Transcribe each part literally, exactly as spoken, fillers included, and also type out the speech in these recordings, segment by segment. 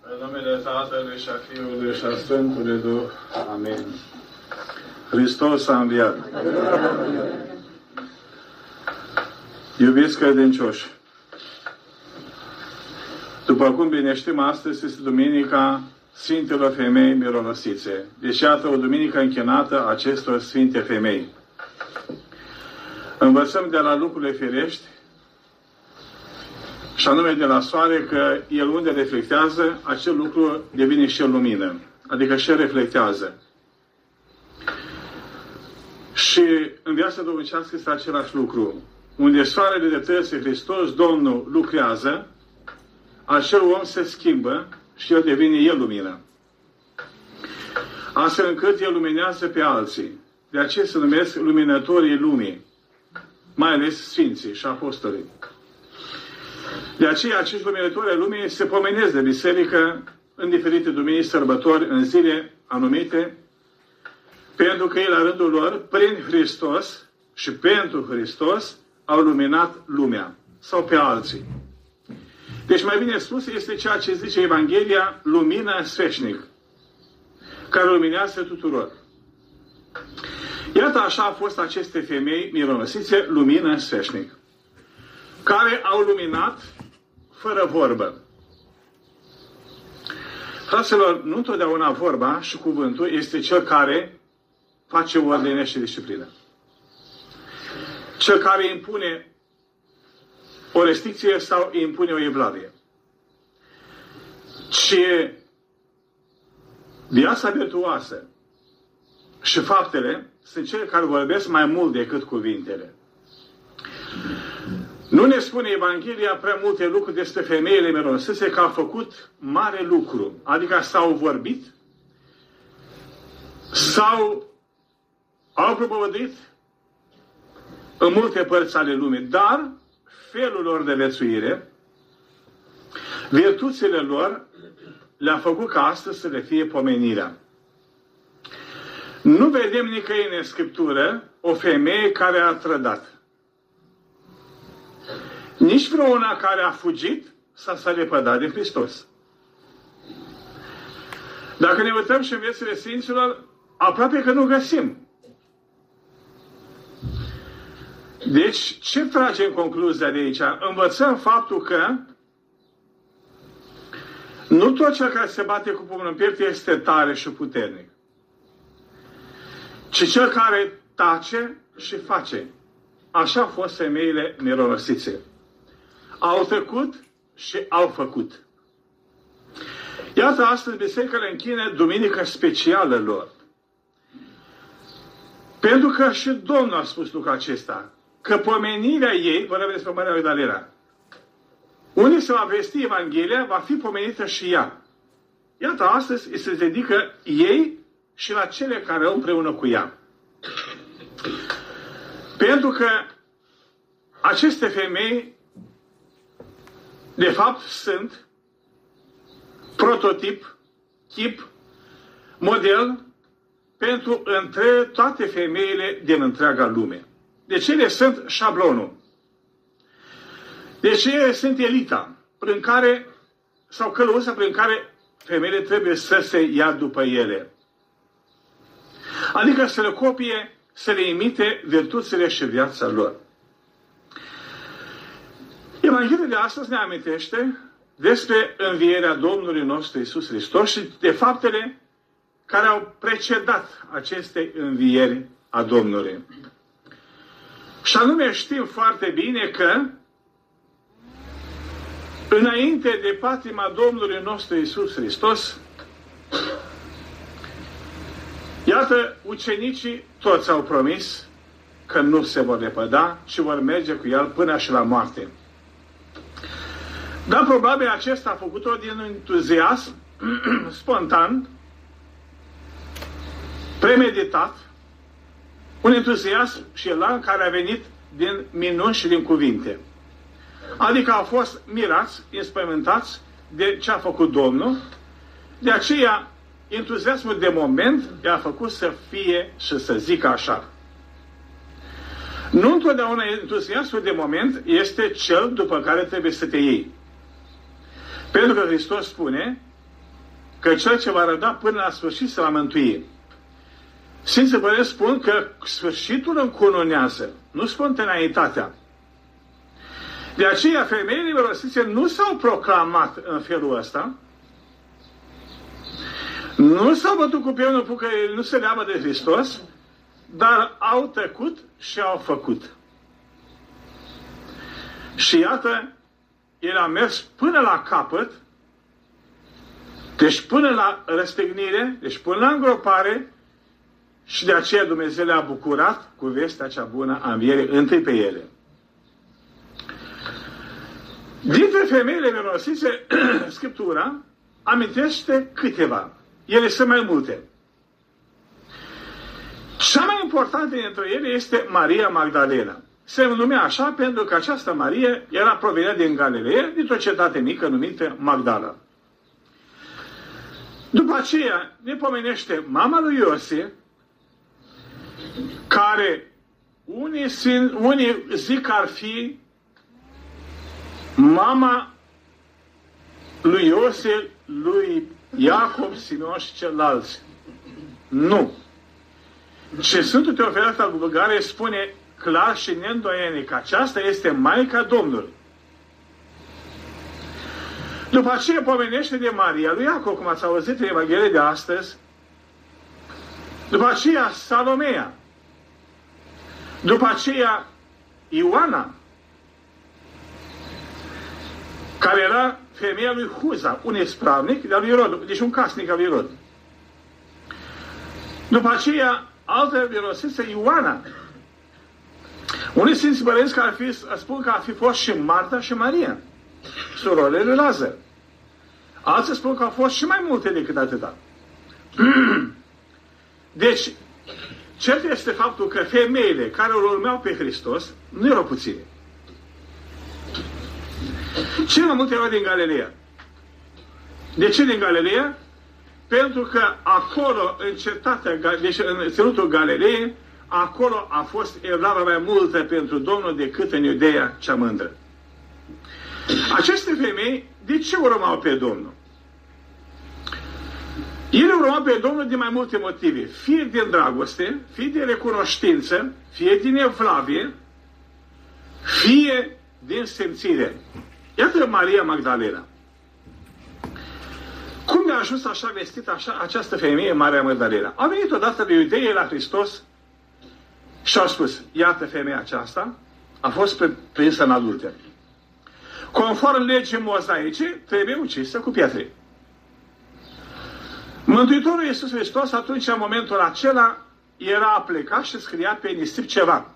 În numele Tatălui și a Fiului și a Sfântului Duh. Amin. Hristos a înviat. Iubiți credincioși, după cum bine știm, astăzi este Duminica Sfintelor Femei Mironosițe. Deci, iată, o duminică închinată acestor Sfinte Femei. Învățăm de la lucrurile firești, și anume de la soare, că el unde reflectează, acel lucru devine și lumină. Adică și reflectează. Și în viața domnicească este același lucru. Unde soarele dreptății Hristos, Domnul, lucrează, acel om se schimbă și el devine el lumină. Astfel încât el luminează pe alții. De aceea se numesc luminătorii lumii, mai ales Sfinții și Apostolii. De aceea, acești luminători ai lumii se pomenesc de biserică în diferite duminici, sărbători, în zile anumite, pentru că ei, la rândul lor, prin Hristos și pentru Hristos, au luminat lumea sau pe alții. Deci, mai bine spus, este ceea ce zice Evanghelia, lumină sfeșnic, care luminează tuturor. Iată, așa au fost aceste femei mironosițe, lumină sfeșnic, care au luminat fără vorbă. Fraților, nu întotdeauna vorba și cuvântul este cel care face ordine și disciplină. Cel care impune o restricție sau impune o evlavie. Ce viața virtuoasă și faptele sunt cele care vorbesc mai mult decât cuvintele. Nu ne spune Evanghelia prea multe lucruri despre femeile mironosițe, că au făcut mare lucru. Adică s-au vorbit, sau au propovăduit în multe părți ale lumii, dar felul lor de viețuire, virtuțile lor, le-a făcut ca astăzi să le fie pomenirea. Nu vedem nicăieri în Scriptură o femeie care a trădat. Nici vreuna care a fugit sau s-a lepădat de Hristos. Dacă ne uităm și în viețile Sfinților, aproape că nu găsim. Deci, ce tragem concluzia de aici? Învățăm faptul că nu tot cel care se bate cu pumnul în piept este tare și puternic, ci cel care tace și face. Așa au fost femeile mironosițe. Au tăcut și au făcut. Iată, astăzi biserica le închină duminică specială lor. Pentru că și Domnul a spus lucrul acesta, că pomenirea ei, vorbim despre Maria Magdalena, unde se va vesti Evanghelia, va fi pomenită și ea. Iată, astăzi se dedică ei și la cele care au împreună cu ea. Pentru că aceste femei, de fapt, sunt prototip, chip, model pentru între toate femeile din întreaga lume. Deci ele sunt șablonul. Deci ele sunt elita, prin care, sau călăuța prin care femeile trebuie să se ia după ele. Adică să le copie, să le imite virtuțile și viața lor. Evanghelia de astăzi ne amintește despre învierea Domnului nostru Iisus Hristos și de faptele care au precedat aceste învieri a Domnului. Și anume știm foarte bine că înainte de patima Domnului nostru Iisus Hristos, iată, ucenicii toți au promis că nu se vor lepăda, ci vor merge cu el până și la moarte. Dar probabil acesta a făcut-o din entuziasm spontan, premeditat, un entuziasm și elan care a venit din minuni și din cuvinte. Adică au fost mirați, înspăimântați de ce a făcut Domnul, de aceea entuziasmul de moment i-a făcut să fie și să zică așa. Nu întotdeauna entuziasmul de moment este cel după care trebuie să te iei. Pentru că Hristos spune că cel ce va răbda până la sfârșit se va mântui. Sfinții Părinți spun că sfârșitul încununează, nu spontaneitatea. De aceea, femeile mirosițe nu s-au proclamat în felul ăsta, nu s-au bătut cu piept că nu se leamă de Hristos, dar au tăcut și au făcut. Și iată, el a mers până la capăt, deci până la răstignire, deci până la îngropare, și de aceea Dumnezeu le-a bucurat cu vestea cea bună a învierii întâi pe ele. Dintre femeile mirosițe, Scriptura amintește câteva. Ele sunt mai multe. Cea mai importantă dintre ele este Maria Magdalena. Se numea așa pentru că această Marie era provenită din Galileea, dintr-o cetate mică numită Magdala. După aceea ne pomenește mama lui Iosif, care unii, sunt, unii zic că ar fi mama lui Iosif, lui Iacob, Simeon și ceilalți. Nu. Ce Sfântul Teofilat al Bulgariei spune clar și neîndoienic că aceasta este Maica Domnului. După aceea pomenește de Maria lui Iacob, cum ați auzit în Evanghelie de astăzi. După aceea Salomea. După aceea Ioana, care era femeia lui Huza, un ispravnic de lui Irod, deci un casnic al lui Irod. După aceea, altă mirosiță, Ioana. Unii Sfinți Părinți care ar fi, spun că ar fi fost și Marta și Maria, surorile lui Lazar. Alții spun că au fost și mai multe decât atâta. Deci, cert este faptul că femeile care îl urmeau pe Hristos nu erau puține. Cel mai multe erau din Galileea. De ce din Galileea? Pentru că acolo, în cetatea, deci în ținutul Galileei, acolo a fost evlavă mai multă pentru Domnul decât în Iudeea cea mândră. Aceste femei, de ce urmau pe Domnul? Ele urmau pe Domnul din mai multe motive. Fie din dragoste, fie din recunoștință, fie din evlavie, fie din simțire. Iată Maria Magdalena. Cum de-a ajuns așa vestită așa, această femeie, Maria Magdalena? A venit odată de Iudeie la Hristos și a spus, iată femeia aceasta a fost prinsă în adulter. Conform legii mozaice, trebuie ucisă cu pietre. Mântuitorul Iisus Hristos atunci, în momentul acela, era plecat și scria pe nisip ceva.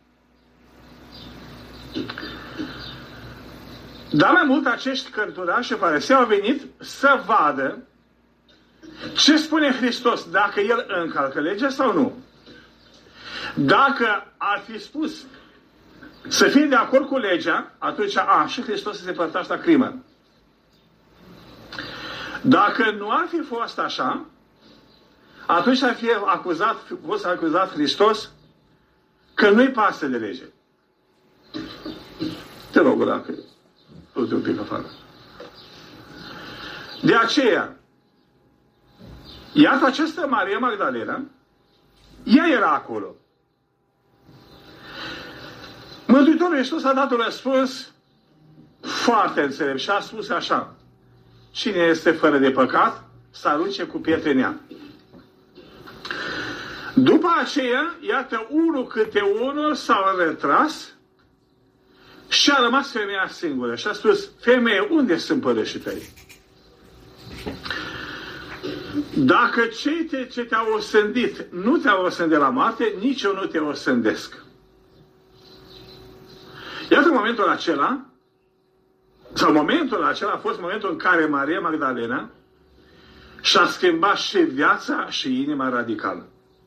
Dar mai mult acești cărturași și farisei au venit să vadă ce spune Hristos, dacă El încalcă legea sau nu. Dacă ar fi spus să fie de acord cu legea, atunci, a, și Hristos se părtaște la crimă. Dacă nu ar fi fost așa, atunci ar fi acuzat, fost acuzat Hristos că nu-i pasă de lege. Te rog, dacă du-te un pic afară. De aceea, iată această Maria Magdalena, ea era acolo. Mântuitorul Iisus a dat un răspuns foarte înțelept și a spus așa: cine este fără de păcat, să arunce cu pietre în ea. După aceea, iată, unul câte unul s-au retras și a rămas femeia singură. Și a spus, femeie, unde sunt părășii tăi? Dacă cei ce te-au osândit nu te-au osândit la moarte, nici eu nu te osândesc. Iată momentul acela, sau momentul acela a fost momentul în care Maria Magdalena și-a schimbat și viața și inima radicală.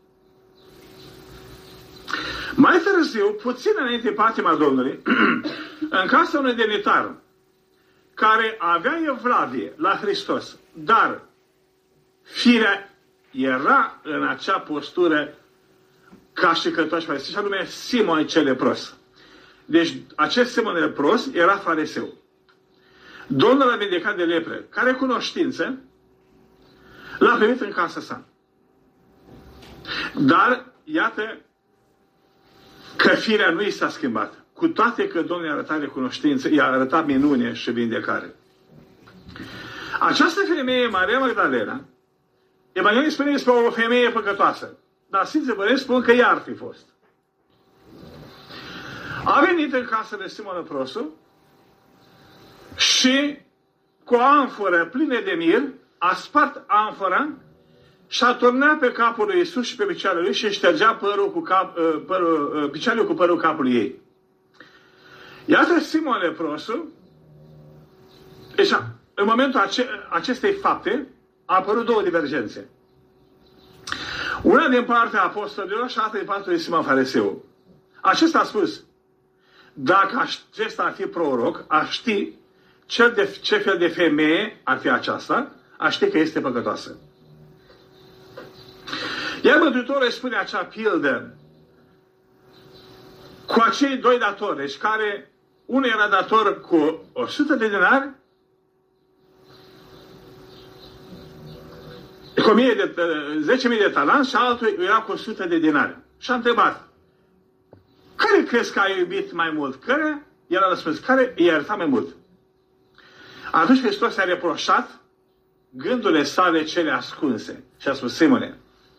Mai târziu, puțin înainte patima Domnului, în casa unui demnitar care avea evlavie la Hristos, dar firea era în acea postură ca și cătoși farisei, și anume Simon cel lepros. Deci acest Simon lepros era fariseu. Domnul l-a vindecat de lepră. Ca recunoștință, L-a primit în casa sa. Dar, iată că firea nu i s-a schimbat. Cu toate că Domnul i-a arătat recunoștință, i-a arătat minune și vindecare. Această femeie, Maria Magdalena, Evanghelia spune despre o femeie păcătoasă. Dar Sfinții Părinți spun că ea ar fi fost. A venit în casă de Simon Leprosul și cu o amforă plină de mir a spart amfora și a turnat pe capul lui Iisus și pe picioarele lui și ștergea părul cu cap, părul, picioarele cu părul capului ei. Iată Simon Leprosul, deci în momentul ace acestei fapte a apărut două divergențe. Una din partea apostolilor și alta din partea lui Simon Fariseu. Acesta a spus, dacă acesta ar fi proroc, ar ști ce, de, ce fel de femeie ar fi aceasta, ar ști că este păcătoasă. Iar Mântuitorul spune acea pildă cu acei doi datori, deci care unul era dator cu o sută de dinari, cu o mie de, zece mii de talanți și altul era cu o sută de dinari. Și a întrebat, care crezi că a iubit mai mult? Care? El a răspuns, care i-a iertat mai mult? Atunci Hristos a reproșat gândurile sale cele ascunse. Și a spus, Simone,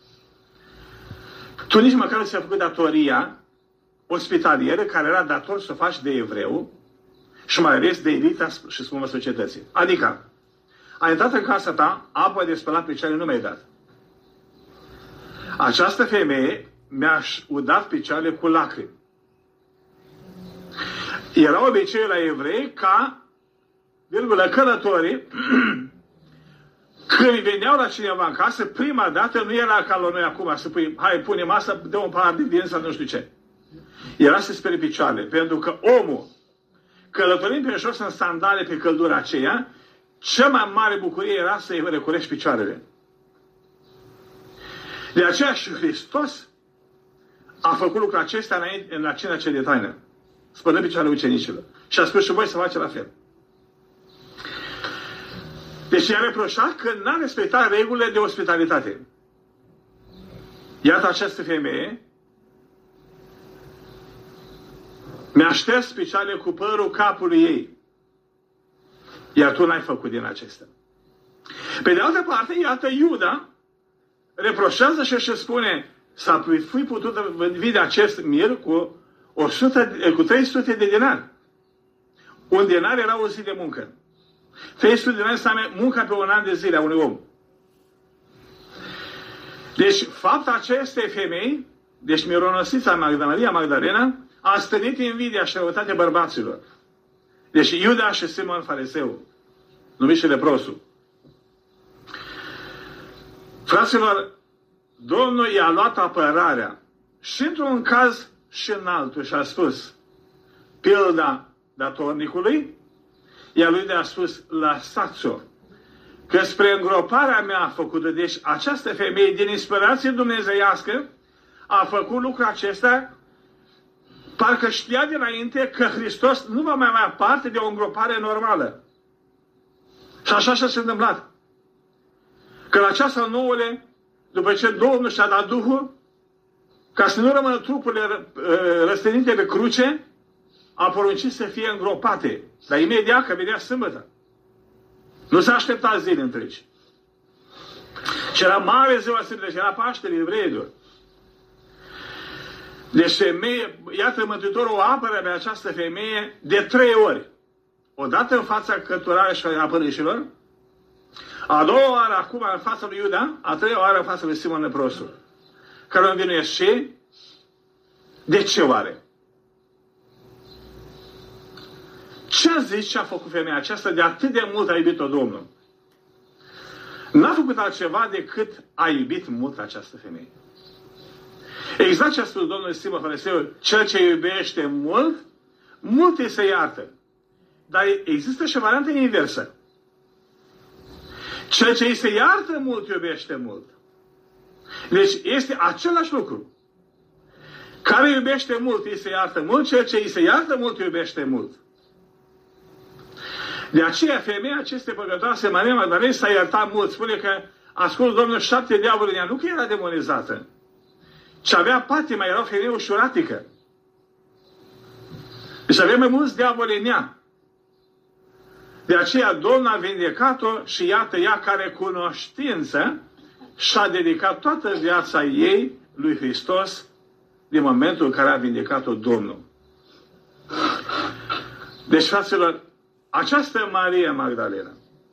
tu nici măcar nu ți-ai făcut datoria ospitalieră care era dator să o faci de evreu și mai ales de elita și spumă societății. Adică, a intrat în casa ta, apă de spălat picioarele nu mi-ai dat. Această femeie mi-a udat picioarele cu lacrimi. Era obiceiul la evrei ca, virgulă, călătorii, când veneau la cineva în casă, prima dată nu era ca la noi acum, să pui, hai, pune masa, dă un pahar de vin sau nu știu ce. Era să spere picioarele, pentru că omul, călătorind pe jos în sandale pe căldura aceea, cea mai mare bucurie era să-i recurești picioarele. De aceea și Hristos a făcut lucrul acesta înainte, în la cina cea de taină. Spălă picioarele ucenicilor. Și a spus și voi să faceți la fel. Deci i-a reproșat că n-a respectat regulile de ospitalitate. Iată această femeie mi-a șters picioarele cu părul capului ei. Iar tu n-ai făcut din acestea. Pe de altă parte, iată Iuda reproșează și își spune să fi putut vinde acest mir cu, o sută, cu trei sute de dinari. Un dinar era o zi de muncă. trei sute de dinari înseamnă munca pe un an de zile a unui om. Deci, faptul acestei femei, deci mironosița Maria Magdalena, a stănit invidia și răutatea bărbaților. Deci Iuda și Simon Fariseu, numit și leprosul. Fraților, Domnul i-a luat apărarea și într-un caz și în altul și a spus pilda datornicului, iar lui de-a spus lăsați-o, că spre îngroparea mea a făcut-o. Deci această femeie din inspirație dumnezeiască a făcut lucrul acesta. Parcă știa dinainte că Hristos nu va mai avea parte de o îngropare normală. Și așa și-a se întâmplat. Că la ceasul nouăle, după ce Domnul și-a dat Duhul, ca să nu rămână trupurile răstănite pe cruce, a poruncit să fie îngropate. Dar imediat că venea sâmbătă. Nu s-a așteptat zile întregi. Și era mare ziua sâmbătă, și era Paștele evreilor. Deci femeie, iată Mântuitorul o apără pe această femeie de trei ori. Odată în fața cărturarei și a părâșilor, a doua oară acum în fața lui Iuda, a treia oară în fața lui Simon Leprosul, care o învinuiesc și de ce oare? Ce a zis ce a făcut femeia aceasta de atât de mult a iubit-o Domnul? N-a făcut altceva decât a iubit mult această femeie. Exact ce a spus Domnul Simon Fariseu, cel ce iubește mult, mult îi se iartă. Dar există și varianta inversă. Cel ce îi se iartă mult, iubește mult. Deci este același lucru. Care iubește mult, îi se iartă mult, cel ce îi se iartă mult, iubește mult. De aceea, femeia aceste păcătoase, Maria Magdalena, s-a iertat mult. Spune că ascult, Domnul, șapte diavoli în ea, nu că era demonizată, ci avea patima, era o femeie ușuratică. Deci avea mai mulți diavoli în ea. De aceea Domnul a vindecat-o și iată ea care cunoștință și-a dedicat toată viața ei lui Hristos din momentul în care a vindecat-o Domnul. Deci, fraților, această Maria Magdalena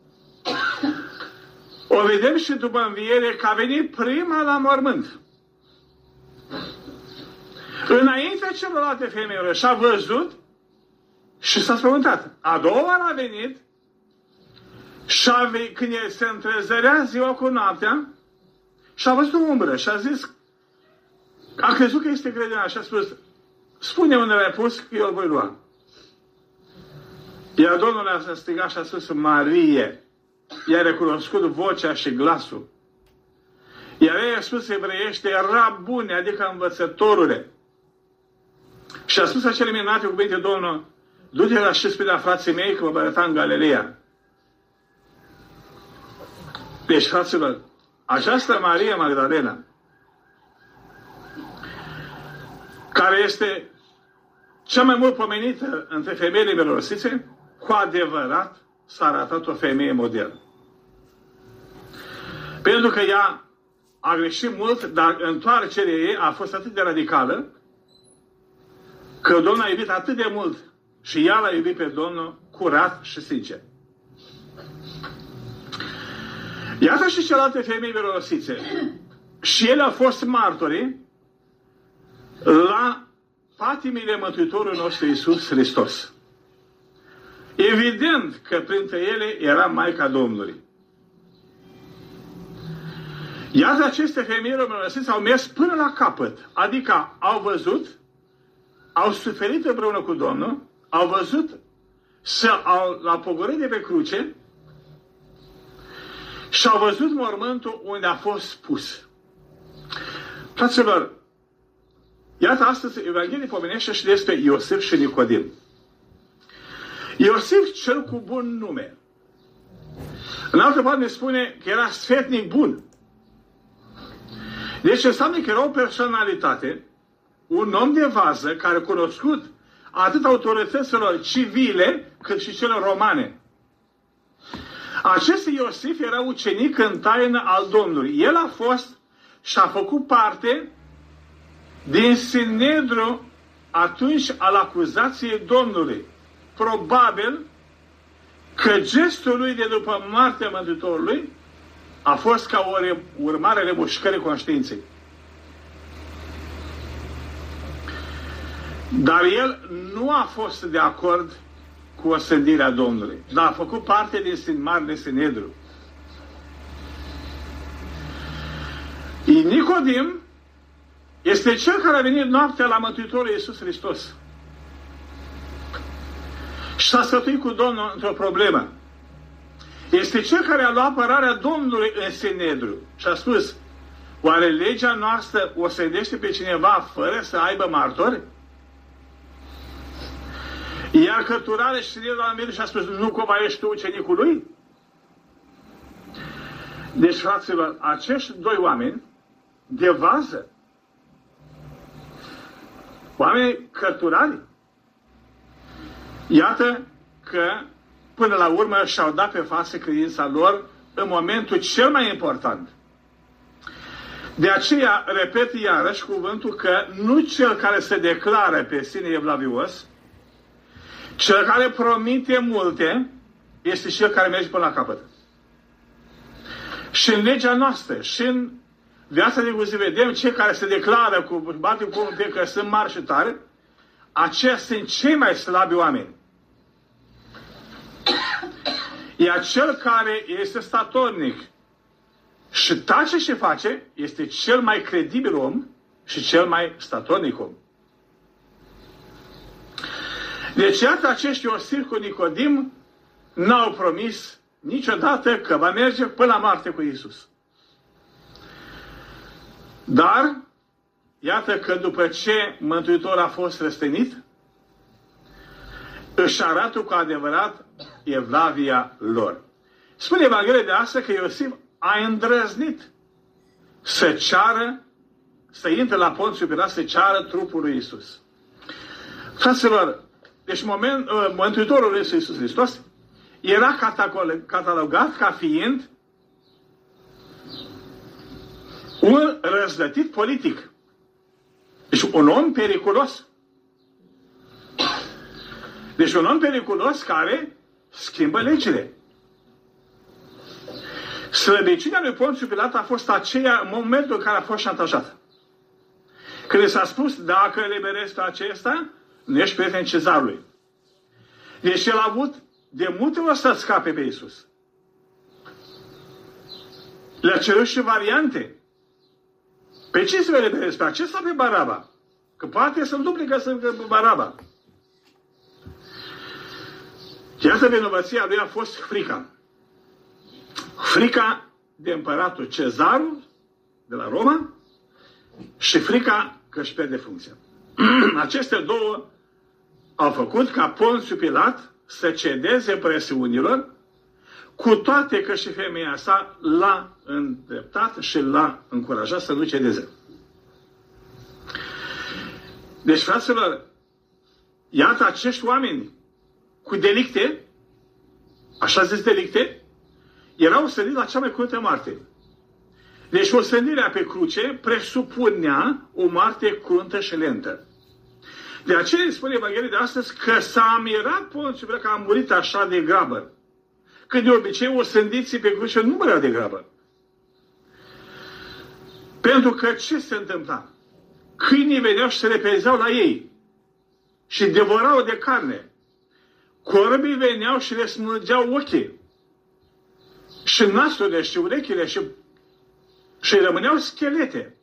o vedem și după înviere că a venit prima la mormânt. Înaintea celorlalte femeilor și-a văzut și s-a spământat. A doua oară a venit și a venit, când se întrezărea ziua cu noaptea și a văzut o umbră și a zis, a crezut că este grădina și a spus, spune unde l-ai pus, că eu îl voi lua. Iar Domnul a strigat și a spus, Marie. I-a recunoscut vocea și glasul. Iar ei a spus evreiește, Rabune, adică învățătorule. Și a spus acele minunate cuvinte, Domnul, du-te la și spune la frații mei că vă arăta în Galileea. Deci, fraților, această Maria Magdalena, care este cea mai mult pomenită între femeile mirosițe, cu adevărat s-a arătat o femeie modernă. Pentru că ea a greșit mult, dar întoarcerea ei a fost atât de radicală, că Domnul a iubit atât de mult și ea l-a iubit pe Domnul curat și sincer. Iată și celelalte femei mirosițe. Și ele au fost martori la patimile Mântuitorului nostru Iisus Hristos. Evident că printre ele era Maica Domnului. Iată aceste femei mirosițe au mers până la capăt. Adică au văzut, au suferit împreună cu Domnul, au văzut să au l-au pogorât de pe cruce și au văzut mormântul unde a fost pus. Fraților, iată astăzi Evanghelia pomenește și despre Iosif și Nicodim. Iosif cel cu bun nume. În altă parte ne spune că era sfetnic bun. Deci înseamnă că era o personalitate, un om de vază care a cunoscut atât autorităților civile cât și celor romane. Acest Iosif era ucenic în taină al Domnului. El a fost și a făcut parte din Sinedru atunci al acuzației Domnului. Probabil că gestul lui de după moartea Mântuitorului a fost ca o urmare a remușcării conștiinței. Dar el nu a fost de acord cu osândirea Domnului, dar a făcut parte din Marele Sinedru. Nicodim este cel care a venit noaptea la Mântuitorul Iisus Hristos și s-a sfătuit cu Domnul într-o problemă. Este cel care a luat apărarea Domnului în Sinedru și a spus, oare legea noastră o sândește pe cineva fără să aibă martori? Iar cărturare și Sinedru a venit și a spus, nu cumva ești tu ucenicul lui? Deci, fraților, acești doi oameni de vază, oameni cărturari, iată că până la urmă și-au dat pe față credința lor în momentul cel mai important. De aceea, repet iarăși cuvântul că nu cel care se declară pe sine evlavios, cel care promite multe, este cel care merge până la capăt. Și în legea noastră, și în viața de zi, vedem cei care se declară cu bate cu unul că sunt mari și tare, aceia sunt cei mai slabi oameni. Iar cel care este statornic și tace și face, este cel mai credibil om și cel mai statornic om. Deci, iată, acești Iosif cu Nicodim n-au promis niciodată că va merge până la moarte cu Iisus. Dar, iată că după ce Mântuitorul a fost răstignit, își arată cu adevărat evlavia lor. Spune Evanghelia de astăzi că Iosif a îndrăznit să ceară, să intre la Ponțiu Pilat să ceară trupul lui Iisus. Fraților, deci moment, uh, Mântuitorul lui Iisus Hristos era catalogat ca fiind un răzlătit politic. Deci un om periculos. Deci un om periculos care schimbă legile. Slăbiciunea lui Ponțiu Pilat a fost aceea în momentul în care a fost șantajat. Când s-a spus, dacă eliberezi pe acesta, nu ești prieten cezarului. Deci el a avut de multe ori să scape pe Iisus. Le-a cerut și variante. Pe ce să eliberezi? Pe acesta, pe Baraba? Că poate să-l duplică să pe Baraba. Iată, vinovăția lui a fost frica. Frica de împăratul Cezarul de la Roma și frica că își pierde funcția. Aceste două au făcut ca Ponțiu Pilat să cedeze presiunilor, cu toate că și femeia sa l-a îndreptat și l-a încurajat să nu cedeze. Deci, fraților, iată acești oameni cu delicte, așa zis delicte, erau sădiți la cea mai cruntă moarte. Deci osândirea pe cruce presupunea o moarte cruntă și lentă. De aceea spune Evanghelia de astăzi că s-a mirat Ponțiu Pilat că a murit așa de grabă. Că de obicei osândiții pe cruce nu mureau de grabă. Pentru că ce se întâmpla? Câinii veneau și se repezeau la ei și devorau de carne. Corbii veneau și le smulgeau ochii și nasurile și urechile și, și rămâneau schelete.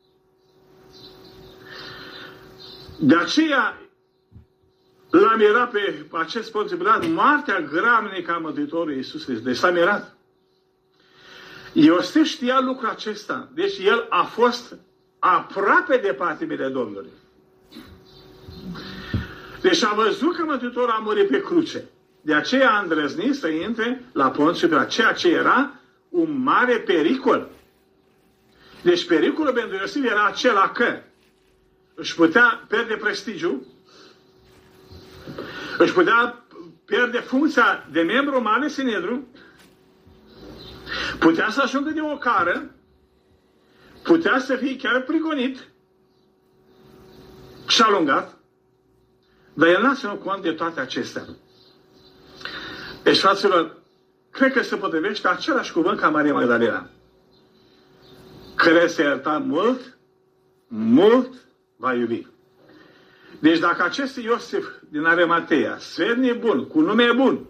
De aceea l-a mirat pe acest Ponțiu Pilat moartea gramnică a Mântuitorului Iisus Hristos. Deci s-a mirat. Iosif știa lucrul acesta. Deci el a fost aproape de patimile Domnului. Deci a văzut că Mântuitorul a murit pe cruce. De aceea a îndrăznit să intre la Ponțiu Pilat, ceea ce era un mare pericol. Deci pericolul pentru Iosif era acela că își putea pierde prestigiul, își putea pierde funcția de membru mare Sinedru, putea să ajungă de ocară, putea să fie chiar prigonit și alungat, dar el n-a ținut cont de toate acestea. Deci, fraților, cred că se potrivește același cuvânt ca Maria Magdalena, care se ierta mult, mult va iubi. Deci dacă acest Iosif din Arimatea, sfetnic bun, cu nume bun,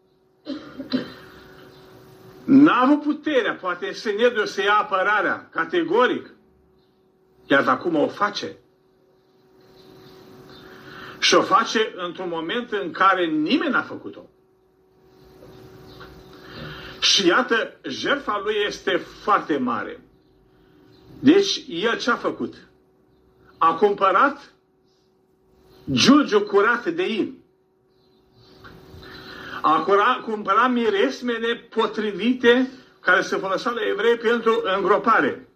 n-a avut puterea, poate Sinedriul să ia apărarea, categoric, iar acum o face. Și o face într-un moment în care nimeni n-a făcut-o. Și iată, jertfa lui este foarte mare. Deci, el ce a făcut? A cumpărat giulgiu curat de in. A cumpărat miresmele potrivite care se foloseau la evrei pentru îngropare.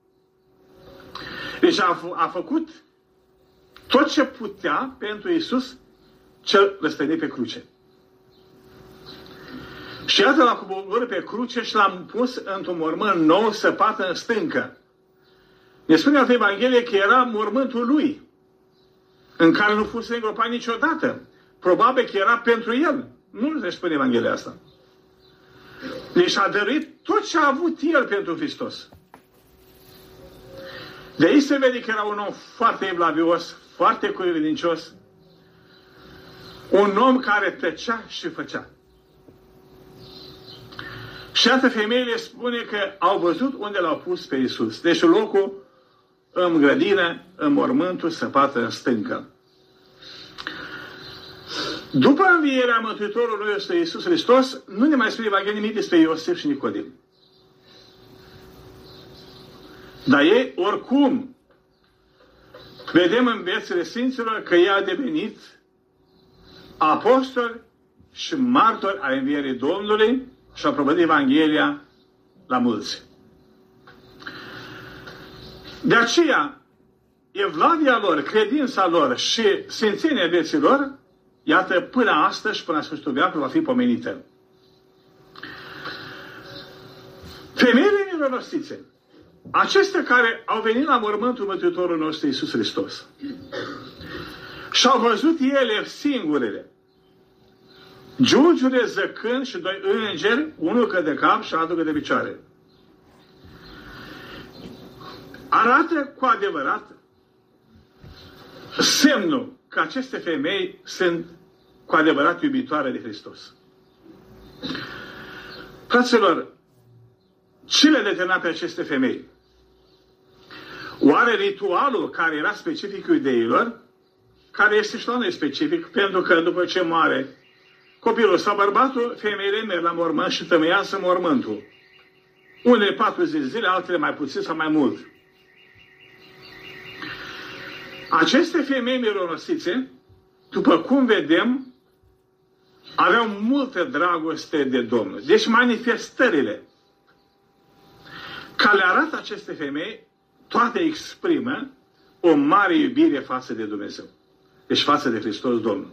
Deci a, a făcut tot ce putea pentru Iisus cel răstignit pe cruce. Și iată l-a coborât pe cruce și l-a pus într-un mormânt nou săpat în stâncă. Ne spune altă Evanghelie că era mormântul lui, în care nu fusese îngropat niciodată. Probabil că era pentru el. Nu ne spune Evanghelia asta. Deci a dăruit tot ce a avut el pentru Hristos. De aici se vede că era un om foarte evlavios, foarte cuvincios, un om care tăcea și făcea. Și iată, femeile spune că au văzut unde l-au pus pe Iisus. Deci locul în grădină, în mormântul săpat în stâncă. După învierea Mântuitorului ăsta Iisus Hristos, nu ne mai spune Evanghelia nimic despre Iosif și Nicodim. Dar ei, oricum, vedem în viețile Sfinților că ei au devenit apostoli și martori ai învierii Domnului și au propovăduit Evanghelia la mulți. De aceea, evlavia lor, credința lor și sfințenia vieții lor, iată, până astăzi și până la sfârșitul veacului va fi pomenită. Femeile mironosițe, acestea care au venit la mormântul Mântuitorului nostru Iisus Hristos și au văzut ele singurele, giulgiurile zăcând și doi îngeri, unul că de cap și altul că de picioare, arată cu adevărat semnul că aceste femei sunt cu adevărat iubitoare de Hristos. Fraților, ce le determina pe aceste femei? Oare ritualul care era specific iudeilor, care este și la noi specific, pentru că după ce moare copilul sau bărbatul, femeile merg la mormânt și tămâiasă mormântul. Unele patruzeci de zile, altele mai puțin sau mai mult. Aceste femei mironosițe, după cum vedem, aveau multă dragoste de Domnul. Deci manifestările care le arată aceste femei, toate exprimă o mare iubire față de Dumnezeu. Deci față de Hristos Domnul.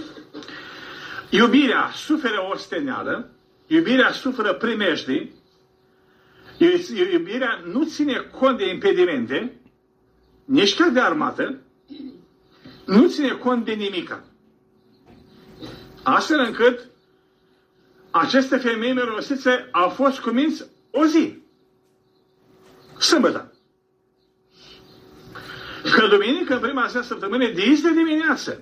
Iubirea suferă osteneală, iubirea suferă primejdii, iubirea nu ține cont de impedimente, nici chiar de armată, nu ține cont de nimica. Astfel încât aceste femei mironosițe au fost cuminți o zi. Sâmbătă. Că duminică, în prima zi a săptămânii, de de dimineață,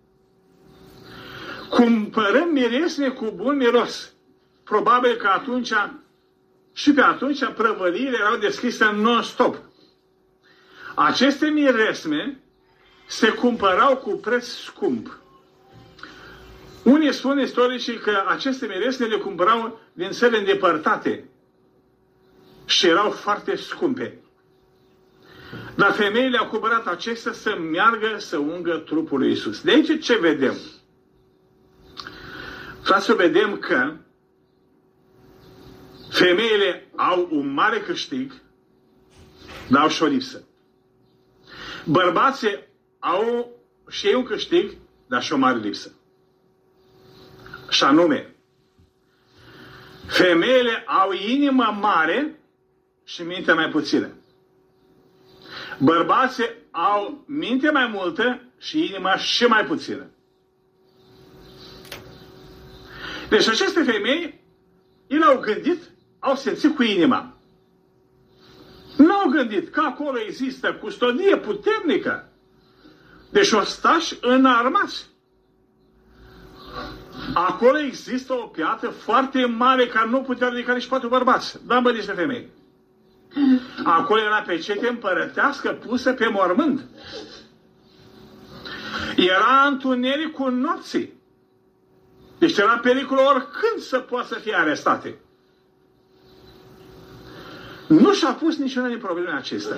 cumpărăm miresme cu bun miros. Probabil că atunci, și pe atunci, prăvăliile erau deschise non-stop. Aceste miresme se cumpărau cu preț scump. Unii spun istoricii că aceste miresme le cumpărau din țări îndepărtate și erau foarte scumpe. Dar femeile au cumpărat acestea să meargă să ungă trupul lui Iisus. De aici ce vedem? Vreau să vedem că femeile au un mare câștig, dar au și o lipsă. Bărbații au și ei un câștig, dar și o mare lipsă. Și anume, femeile au inimă mare și minte mai puțină. Bărbații au minte mai multă și inima și mai puțină. Deci aceste femei, ele au gândit, au simțit cu inima. Nu au gândit că acolo există custodie puternică. Deci ostași înarmați. Acolo există o piatră foarte mare care nu putea ridica nici patru bărbați. Dar bă, niște femei. Acolo era pecete împărătească pusă pe mormânt. Era întunericul nopții. Deci era pericol oricând să poată să fie arestate. Nu și-a pus niciuna din problemele acestea.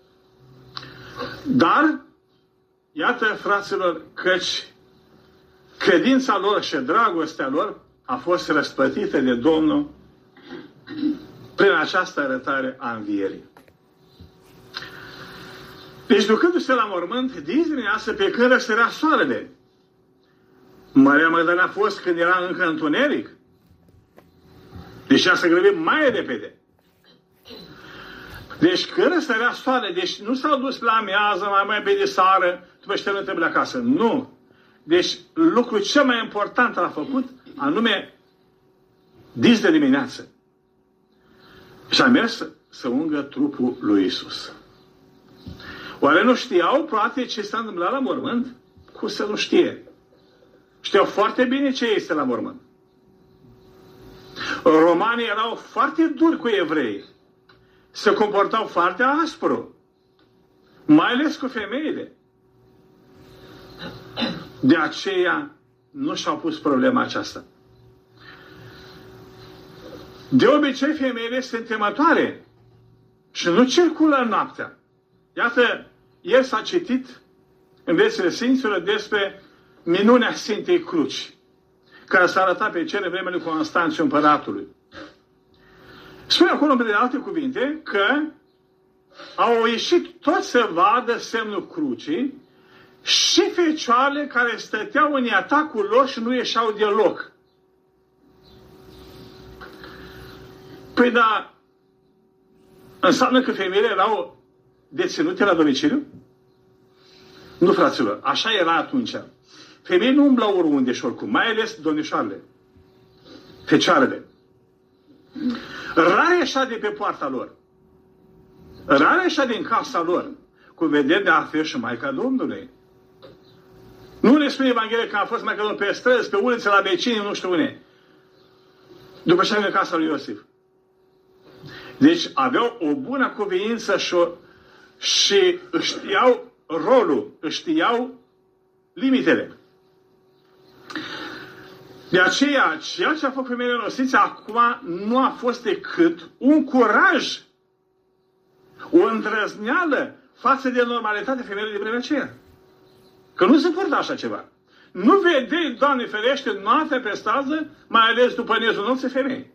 Dar, iată, fraților, căci credința lor și dragostea lor a fost răspătită de Domnul prin această arătare a învierii. Deci, ducându-se la mormânt, de dimineață, pe când răsărea soarele, Maria Magdalena a fost când era încă întuneric. Deci ea se grăbi mai repede. Deci când răsărea soarele, deci nu s-au dus la amiază, mai mai pe de sară, după ce te trebuie acasă. Nu. Deci lucrul cel mai important l-a făcut, anume, dis de dimineață. Și a mers să ungă trupul lui Iisus. Oare nu știau poate ce s-a întâmplat la mormânt? Cum să nu știe? Știau foarte bine ce este la mormânt. Romanii erau foarte duri cu evrei. Se comportau foarte aspru. Mai ales cu femeile. De aceea nu și-au pus problema aceasta. De obicei, femeile sunt temătoare și nu circulă noaptea. Iată, ieri s-a citit în viețile Sfinților despre minunea Sfintei Cruci, care s-a arătat pe cele vremele Constanțiu Împăratului. Spune acolo, în alte cuvinte, că au ieșit toți să vadă semnul crucii și fecioarele care stăteau în atacul lor și nu ieșeau deloc. Păi da, înseamnă că femeile erau deținute la domiciliu? Nu, fraților, așa era atunci. Femeile nu umblau oriunde și oricum, mai ales domnișoarele, fecioarele. Rar ieșea de pe poarta lor. Rar ieșea din casa lor, cu vedere de a fi și Maica Domnului. Nu ne spune Evanghelia că a fost Maica Domnului pe străzi, pe ulițe, la vecini, nu știu unde. După ce a venit casa lui Iosif. Deci aveau o bună cuviință și, o, și știau rolul, știau limitele. De aceea, ceea ce a făcut femeile nostițe acum nu a fost decât un curaj, o îndrăzneală față de normalitatea femeilor de vremea aceea. Că nu se poartă așa ceva. Nu vedeai, Doamne ferește, noaptea pe stradă, mai ales după miezul nopții, femei.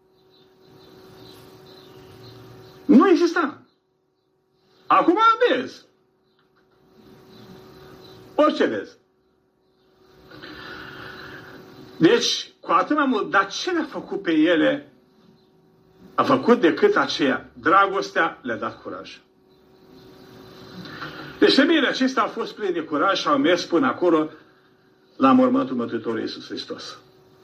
Nu exista. Acum vezi. Orice vezi. Deci, cu atât mai mult, dar ce le-a făcut pe ele? A făcut decât aceea. Dragostea le-a dat curaj. Deci femeile acestea au fost pline de curaj și au mers până acolo la mormântul Mântuitorului Iisus Hristos.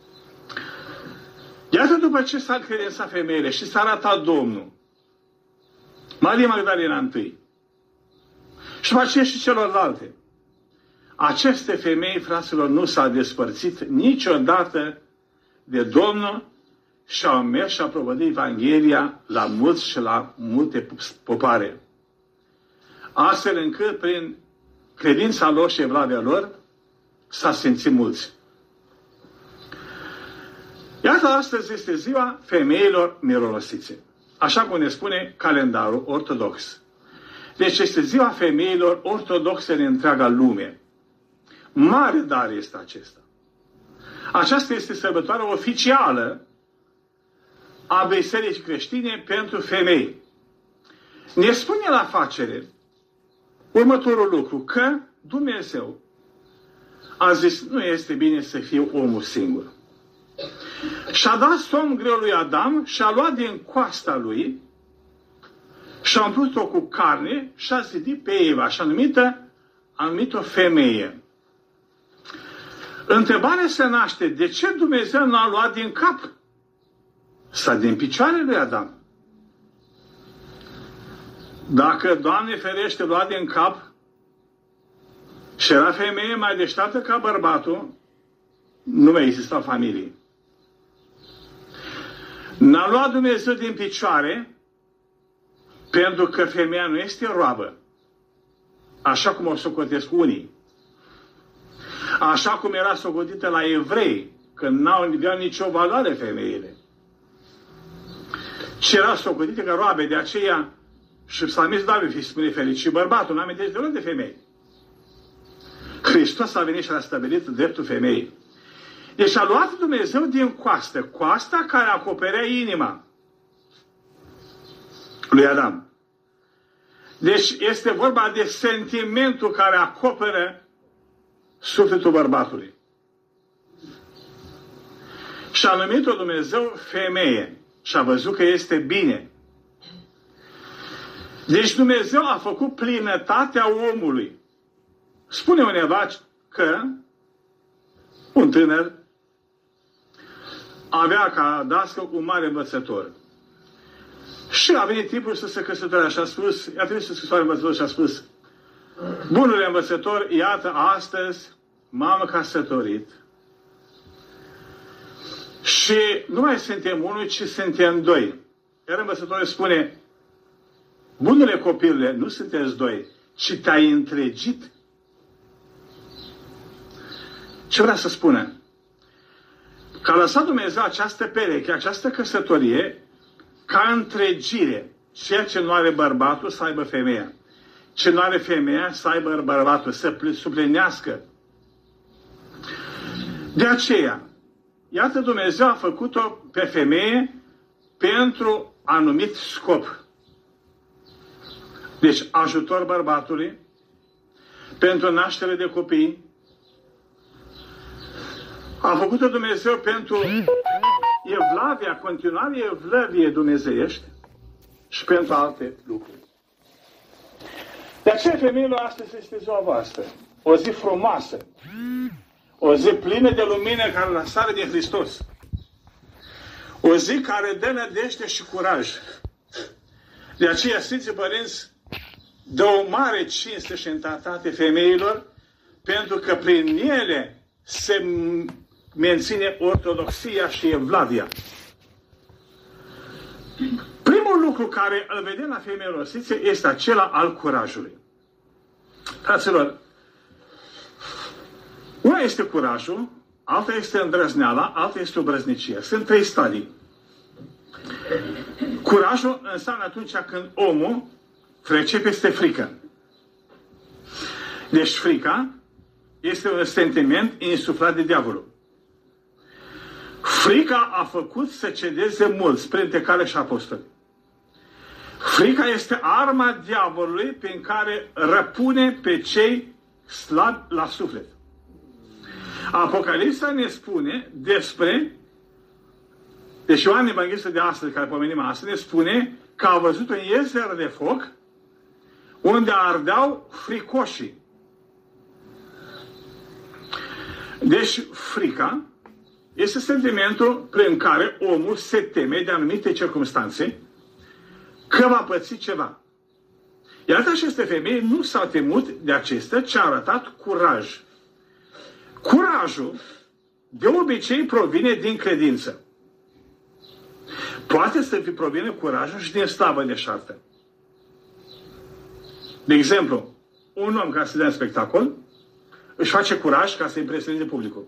Iată după ce s-a încredințat femeile și s-a arătat Domnul, Maria Magdalena întâi, și după aceea și celorlalte, aceste femei, fraților, nu s-au despărțit niciodată de Domnul și au mers și au propovăduit Evanghelia la mulți și la multe popoare. Astfel încât, prin credința lor și evlavia lor, s-a simțit mulți. Iată, astăzi este ziua femeilor mironosițe, așa cum ne spune calendarul ortodox. Deci este ziua femeilor ortodoxe în întreaga lume. Mare dar este acesta. Aceasta este sărbătoarea oficială a Bisericii creștine pentru femei. Ne spune la facere următorul lucru, că Dumnezeu a zis, nu este bine să fie omul singur. Și-a dat somn greu lui Adam și a luat din coasta lui și a umplut-o cu carne și a zidit pe Eva, așa numită, a numit-o femeie. Întrebarea se naște, de ce Dumnezeu nu a luat din cap sau din picioarele lui Adam? Dacă, Doamne ferește, lua din cap și era femeie mai deșteaptă ca bărbatul, nu mai exista familie. N-a luat Dumnezeu din picioare pentru că femeia nu este roabă, așa cum o socotesc unii. Așa cum era socotită la evrei, că n-au nicio valoare femeile. Și era socotită ca roabe, de aceea și psalmistul David fi spune fericit bărbatul, nu amintește deloc de femei. Hristos a venit și a stabilit dreptul femeii. Deci a luat Dumnezeu din coastă, coasta care acoperea inima lui Adam. Deci este vorba de sentimentul care acoperă sufletul bărbatului. Și a numit-o Dumnezeu femeie și a văzut că este bine. Deci Dumnezeu a făcut plinătatea omului. Spune undeva că un tânăr avea ca dască un mare învățător. Și a venit timpul să se căsătorească și a spus, i-a trimis să scrisoare învățător și a spus, bunule învățător, iată, astăzi m-am căsătorit și nu mai suntem unul, ci suntem doi. Iar învățătorul spune, bunule copilule, nu sunteți doi, ci te-ai întregit. Ce vrea să spună? Că a lăsat Dumnezeu această pereche, această căsătorie, ca întregire. Ceea ce nu are bărbatul să aibă femeia. Ce nu are femeia să aibă bărbatul, să suplinească. De aceea, iată Dumnezeu a făcut-o pe femeie pentru anumit scop. Deci ajutor bărbatului pentru naștere de copii. A făcut-o Dumnezeu pentru evlavia, continuare evlavie dumnezeiești și pentru alte lucruri. De aceea, femeilor, astăzi este ziua voastră. O zi frumoasă. O zi plină de lumină care la sare de Hristos. O zi care dă nădejde și curaj. De aceea, Sfinții Părinți dă o mare cinste și întătate femeilor, pentru că prin ele se menține ortodoxia și evlavia. Primul lucru care îl vedem la femeile rosițe este acela al curajului. Fraților, una este curajul, alta este îndrăzneala, alta este obrăznicia. Sunt trei stadii. Curajul înseamnă atunci când omul trece peste frică. Deci frica este un sentiment insuflat de diavolul. Frica a făcut să cedeze mulți, printre care și apostoli. Frica este arma diavolului prin care răpune pe cei slabi la suflet. Apocalipsa ne spune despre, deci Ioan Evanghelistul de astăzi, care pomenim astăzi, ne spune că a văzut un iezer de foc unde ardeau fricoșii. Deci frica este sentimentul prin care omul se teme de anumite circunstanțe că va păți ceva. Iar aceste femei nu s-au temut de acestea, ci au arătat curaj. Curajul de obicei provine din credință. Poate să fie provine curajul și din slavă deșartă. De exemplu, un om care se dă în spectacol își face curaj ca să impresioneze publicul.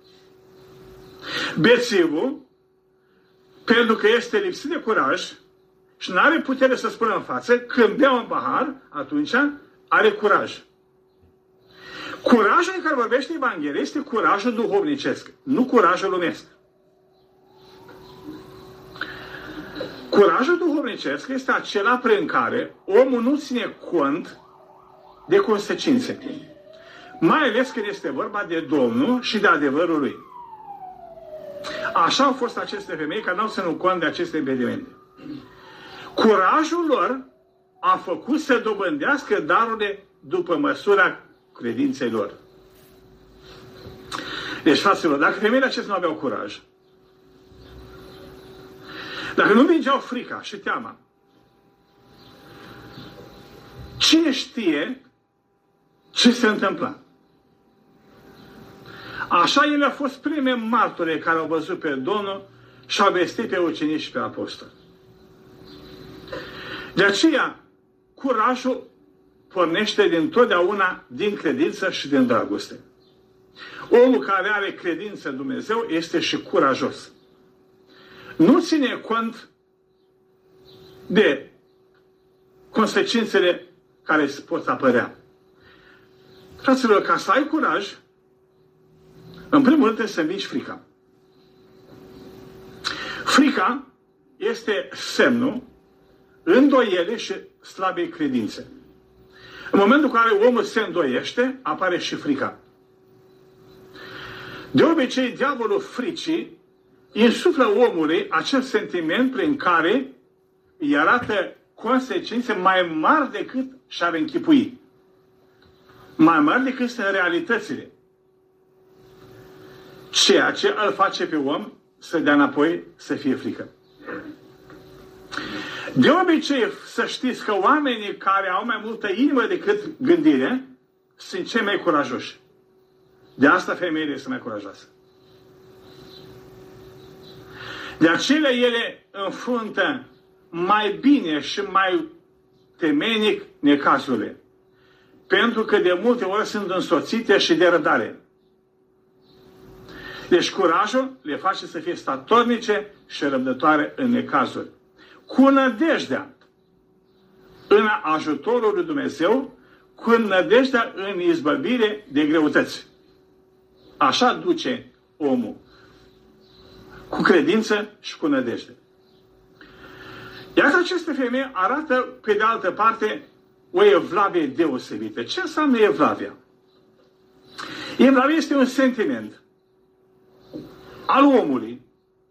Bețivul, pentru că este lipsit de curaj și nu are putere să spună în față, când bea un pahar, atunci are curaj. Curajul în care vorbește Evanghelia este curajul duhovnicesc, nu curajul lumesc. Curajul duhovnicesc este acela prin care omul nu ține cont de consecințe. Mai ales când este vorba de Domnul și de adevărul Lui. Așa au fost aceste femei care nu au ținut cont de aceste evenimente. Curajul lor a făcut să dobândească darurile după măsura credinței lor. Deci, fraților, dacă femeile acestea nu aveau curaj, dacă nu vingeau frica și teama, cine știe ce se întâmpla? Așa ele au fost prime martore care au văzut pe Domnul și au vestit pe ucenici și pe apostoli. De aceea, curajul pornește dintotdeauna din credință și din dragoste. Omul care are credință în Dumnezeu este și curajos. Nu ține cont de consecințele care îți pot apărea. Fraților, ca să ai curaj, în primul rând trebuie să învingi frica. Frica este semnul îndoiele și slabei credințe. În momentul în care omul se îndoiește, apare și frica. De obicei, diavolul fricii insuflă omului acel sentiment prin care îi arată consecințe mai mari decât și-ar închipui. Mai mari decât sunt realitățile. Ceea ce îl face pe om să dea înapoi, să fie frică. De obicei, să știți că oamenii care au mai multă inimă decât gândire sunt cei mai curajoși. De asta femeile sunt mai curajoase. De aceea ele înfruntă mai bine și mai temenic necazurile. Pentru că de multe ori sunt însoțite și de răbdare. Deci curajul le face să fie statornice și răbdătoare în necazuri. Cu nădejdea în ajutorul lui Dumnezeu, cu nădejdea în izbăvire de greutăți. Așa duce omul. Cu credință și cu nădejde. Iar aceste femei arată, pe de altă parte, o evlavie deosebită. Ce înseamnă evlavia? Evlavia este un sentiment al omului.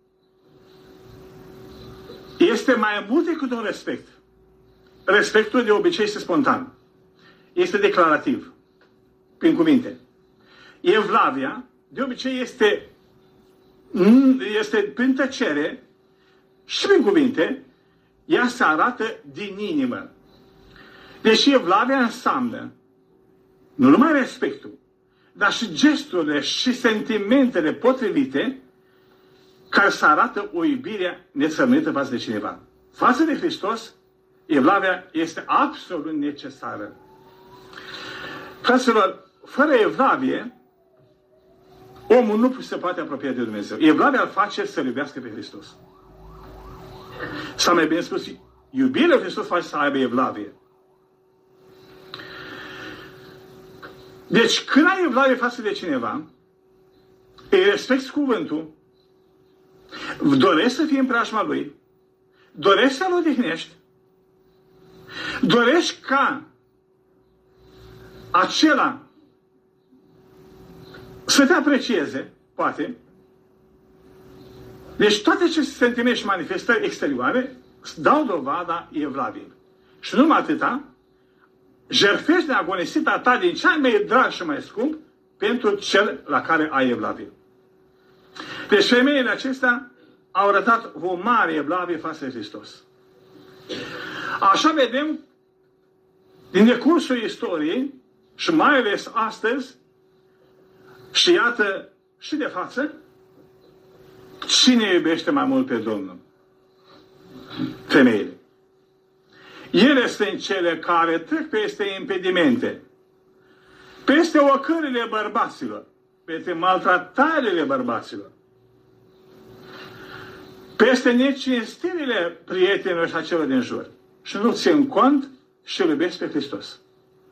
Este mai mult decât un respect. Respectul de obicei este spontan. Este declarativ. Prin cuvinte. Evlavia, de obicei, este, este prin tăcere și prin cuvinte, ea se arată din inimă. Deci evlavia înseamnă nu numai respectul, dar și gesturile și sentimentele potrivite care să arată o iubire nesămânită față de cineva. Față de Hristos, evlavia este absolut necesară. Fraților, fără evlavie, omul nu se poate apropia de Dumnezeu. Evlavia îl face să iubească pe Hristos. Sau mai bine spus, iubirea lui Hristos face să aibă evlavie. Deci, când ai evlavie față de cineva, îi respecti cuvântul, dorești să fii în preajma lui, dorești să-l odihnești, dorești ca acela să te aprecieze, poate. Deci toate aceste sentimente și manifestări exterioare dau dovada evlaviei. Și numai atâta, jertfești neagonisita ta din cea mai drag și mai scump pentru cel la care ai evlavie. Deci femeile acestea au arătat o mare evlavie față de Hristos. Așa vedem din decursul istoriei și mai ales astăzi, și iată și de față, cine iubește mai mult pe Domnul? Femeile. Ele sunt cele care trec peste impedimente, peste ocările bărbaților, peste maltratările bărbaților, peste necinstirile prietenilor și a celor din jur. Și nu țin cont și îl iubesc pe Hristos.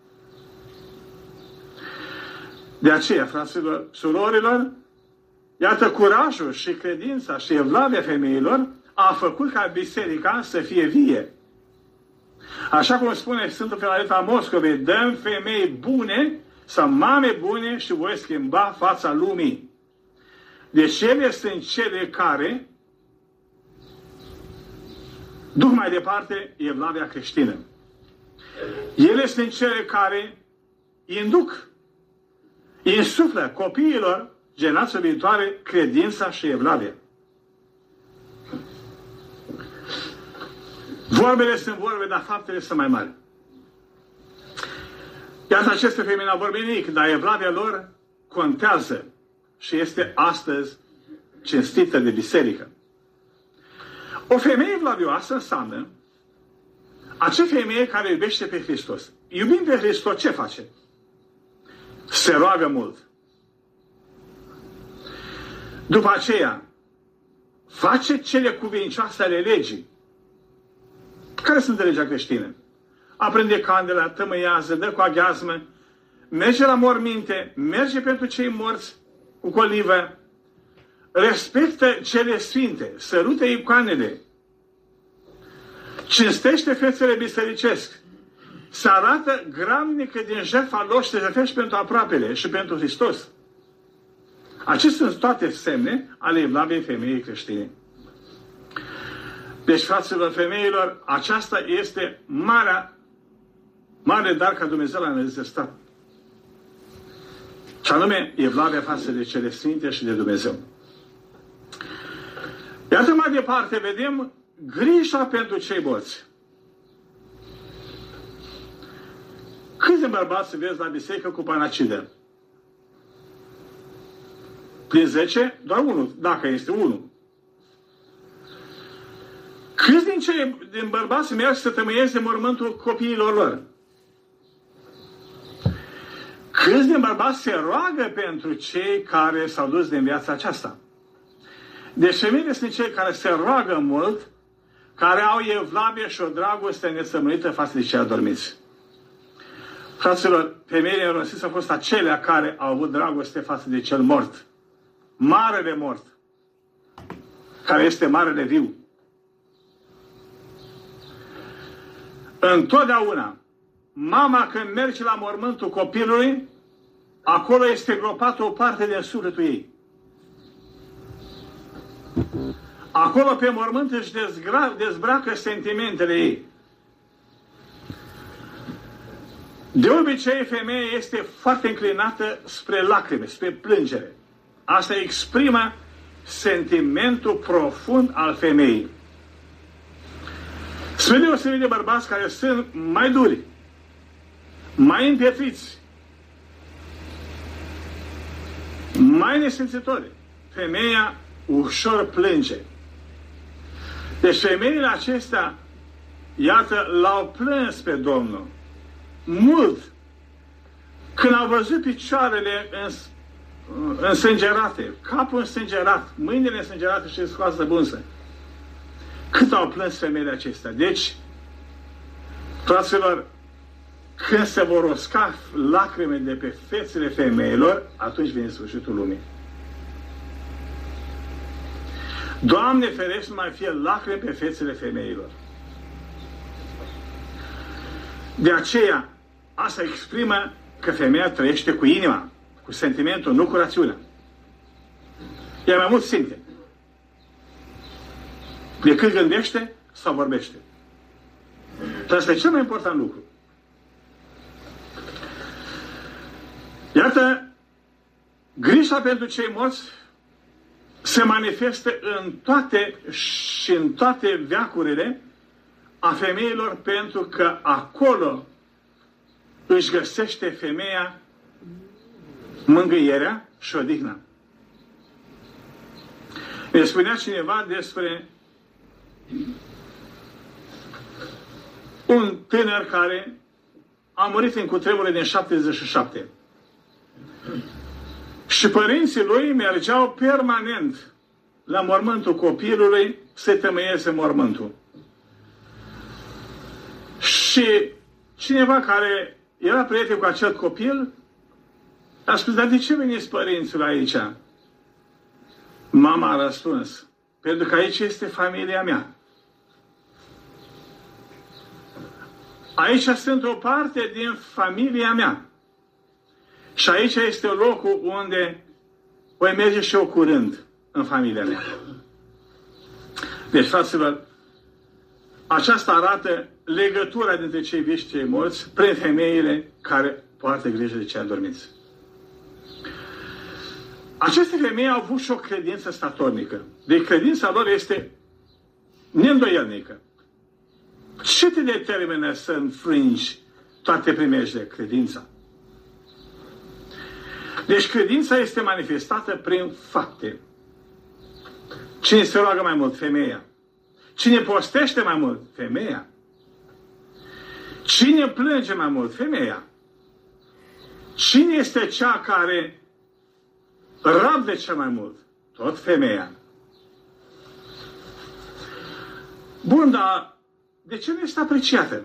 De aceea, fraților, surorilor, iată curajul și credința și evlavia femeilor a făcut ca biserica să fie vie. Așa cum spune Sfântul Filareta Moscovei, dăm femei bune sau mame bune și voi schimba fața lumii. Deci ele sunt cele care duc mai departe evlavia creștină. Ele sunt cele care induc, insuflă copiilor generației viitoare credința și evlavia. Vorbele sunt vorbe, dar faptele sunt mai mari. Iată, aceste femei n-au vorbit nimic, dar evlavia lor contează și este astăzi cinstită de biserică. O femeie evlavioasă înseamnă acea femeie care iubește pe Hristos. Iubind pe Hristos, ce face? Se roagă mult. După aceea, face cele cuvincioase ale legii. Care sunt legea creștină? Aprinde candela, tămâiază, dă cu aghiazmă, merge la morminte, merge pentru cei morți cu colivă, respectă cele sfinte, sărută icoanele, cinstește fețele bisericesc, se arată gramnică din jertfa lor și se jertfește pentru aproapele și pentru Hristos. Acestea sunt toate semne ale evlaviei femeii creștine. Deci, fraților, femeilor, aceasta este marea, mare dar ca Dumnezeu l-a manifestat. Și anume, evlavia față de cele sfinte și de Dumnezeu. Iată mai departe, vedem grija pentru cei morți. Câți de bărbați vezi la biserică cu panacidă? Din zece, doar unul, dacă este unul. Câți din cei din bărbați merg să tămâieze mormântul copiilor lor? Câți din bărbați se roagă pentru cei care s-au dus din viața aceasta? Deci femeile sunt cei care se roagă mult, care au evlavie și o dragoste nesămânită față de cei adormiți. Fraților, femeile înrosite au fost acelea care au avut dragoste față de cel mort. Marele mort, care este marele viu. Întotdeauna, mama când merge la mormântul copilului, acolo este gropată o parte din sufletul ei. Acolo pe mormânt își dezbracă sentimentele ei. De obicei, femeia este foarte înclinată spre lacrime, spre plângere. Asta exprimă sentimentul profund al femeii. Spre deosebire de bărbați care sunt mai duri, mai împietriți, mai nesimțitori, femeia ușor plânge. Deci femeile acestea, iată, l-au plâns pe Domnul mult când au văzut picioarele îns, însângerate, capul însângerat, mâinile însângerate și scoasă bunsă. Cât au plâns femeile acestea. Deci, fraților, când se vor usca lacrime de pe fețele femeilor, atunci vine sfârșitul lumii. Doamne ferește, nu mai fie lacrime pe fețele femeilor. De aceea, asta exprimă că femeia trăiește cu inima, cu sentimentul, nu cu rațiunea. Ea mai mult simte decât gândește sau vorbește. Dar asta e cel mai important lucru. Iată, grija pentru cei morți se manifestă în toate și în toate veacurile a femeilor, pentru că acolo își găsește femeia mângâierea și odihna. Ne spunea cineva despre un tânăr care a murit în cutremurul din șaptezeci și șapte. Și părinții lui mergeau permanent la mormântul copilului să tămâieze mormântul. Și cineva care era prieten cu acel copil a spus: dar de ce veniți părinții aici? Mama a răspuns: pentru că aici este familia mea. Aici sunt o parte din familia mea. Și aici este locul unde voi merge și eu curând în familia mea. Deci, fraților, aceasta arată legătura dintre cei vii și cei morți prin femeile care poartă grijă de cei adormiți. Aceste femei au avut și o credință statornică. Deci credința lor este neîndoielnică. Ce te determină să înfrângi toate primejdile? Credința. Deci credința este manifestată prin fapte. Cine se roagă mai mult? Femeia. Cine postește mai mult? Femeia. Cine plânge mai mult? Femeia. Cine este cea care rabde cel mai mult? Tot femeia. Bun, dar de ce nu este apreciată?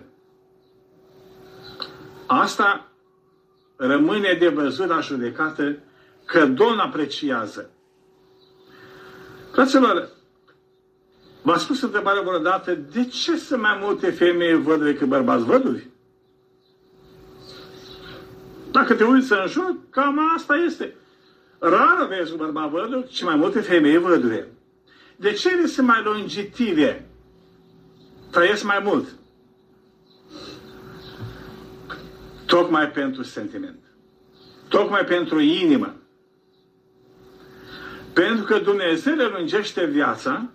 Asta rămâne de văzut la judecată, că Domnul apreciază. Fraților, v-a spus întrebarea vreodată: de ce sunt mai multe femei văduve decât bărbați văduvi? Dacă te uiți în jur, cam asta este. Rar vezi un bărbat văduv, ci mai multe femei văduve. De ce ele sunt mai longetive? Trăiesc mai mult. Tocmai pentru sentiment. Tocmai pentru inimă. Pentru că Dumnezeu le lungește viața,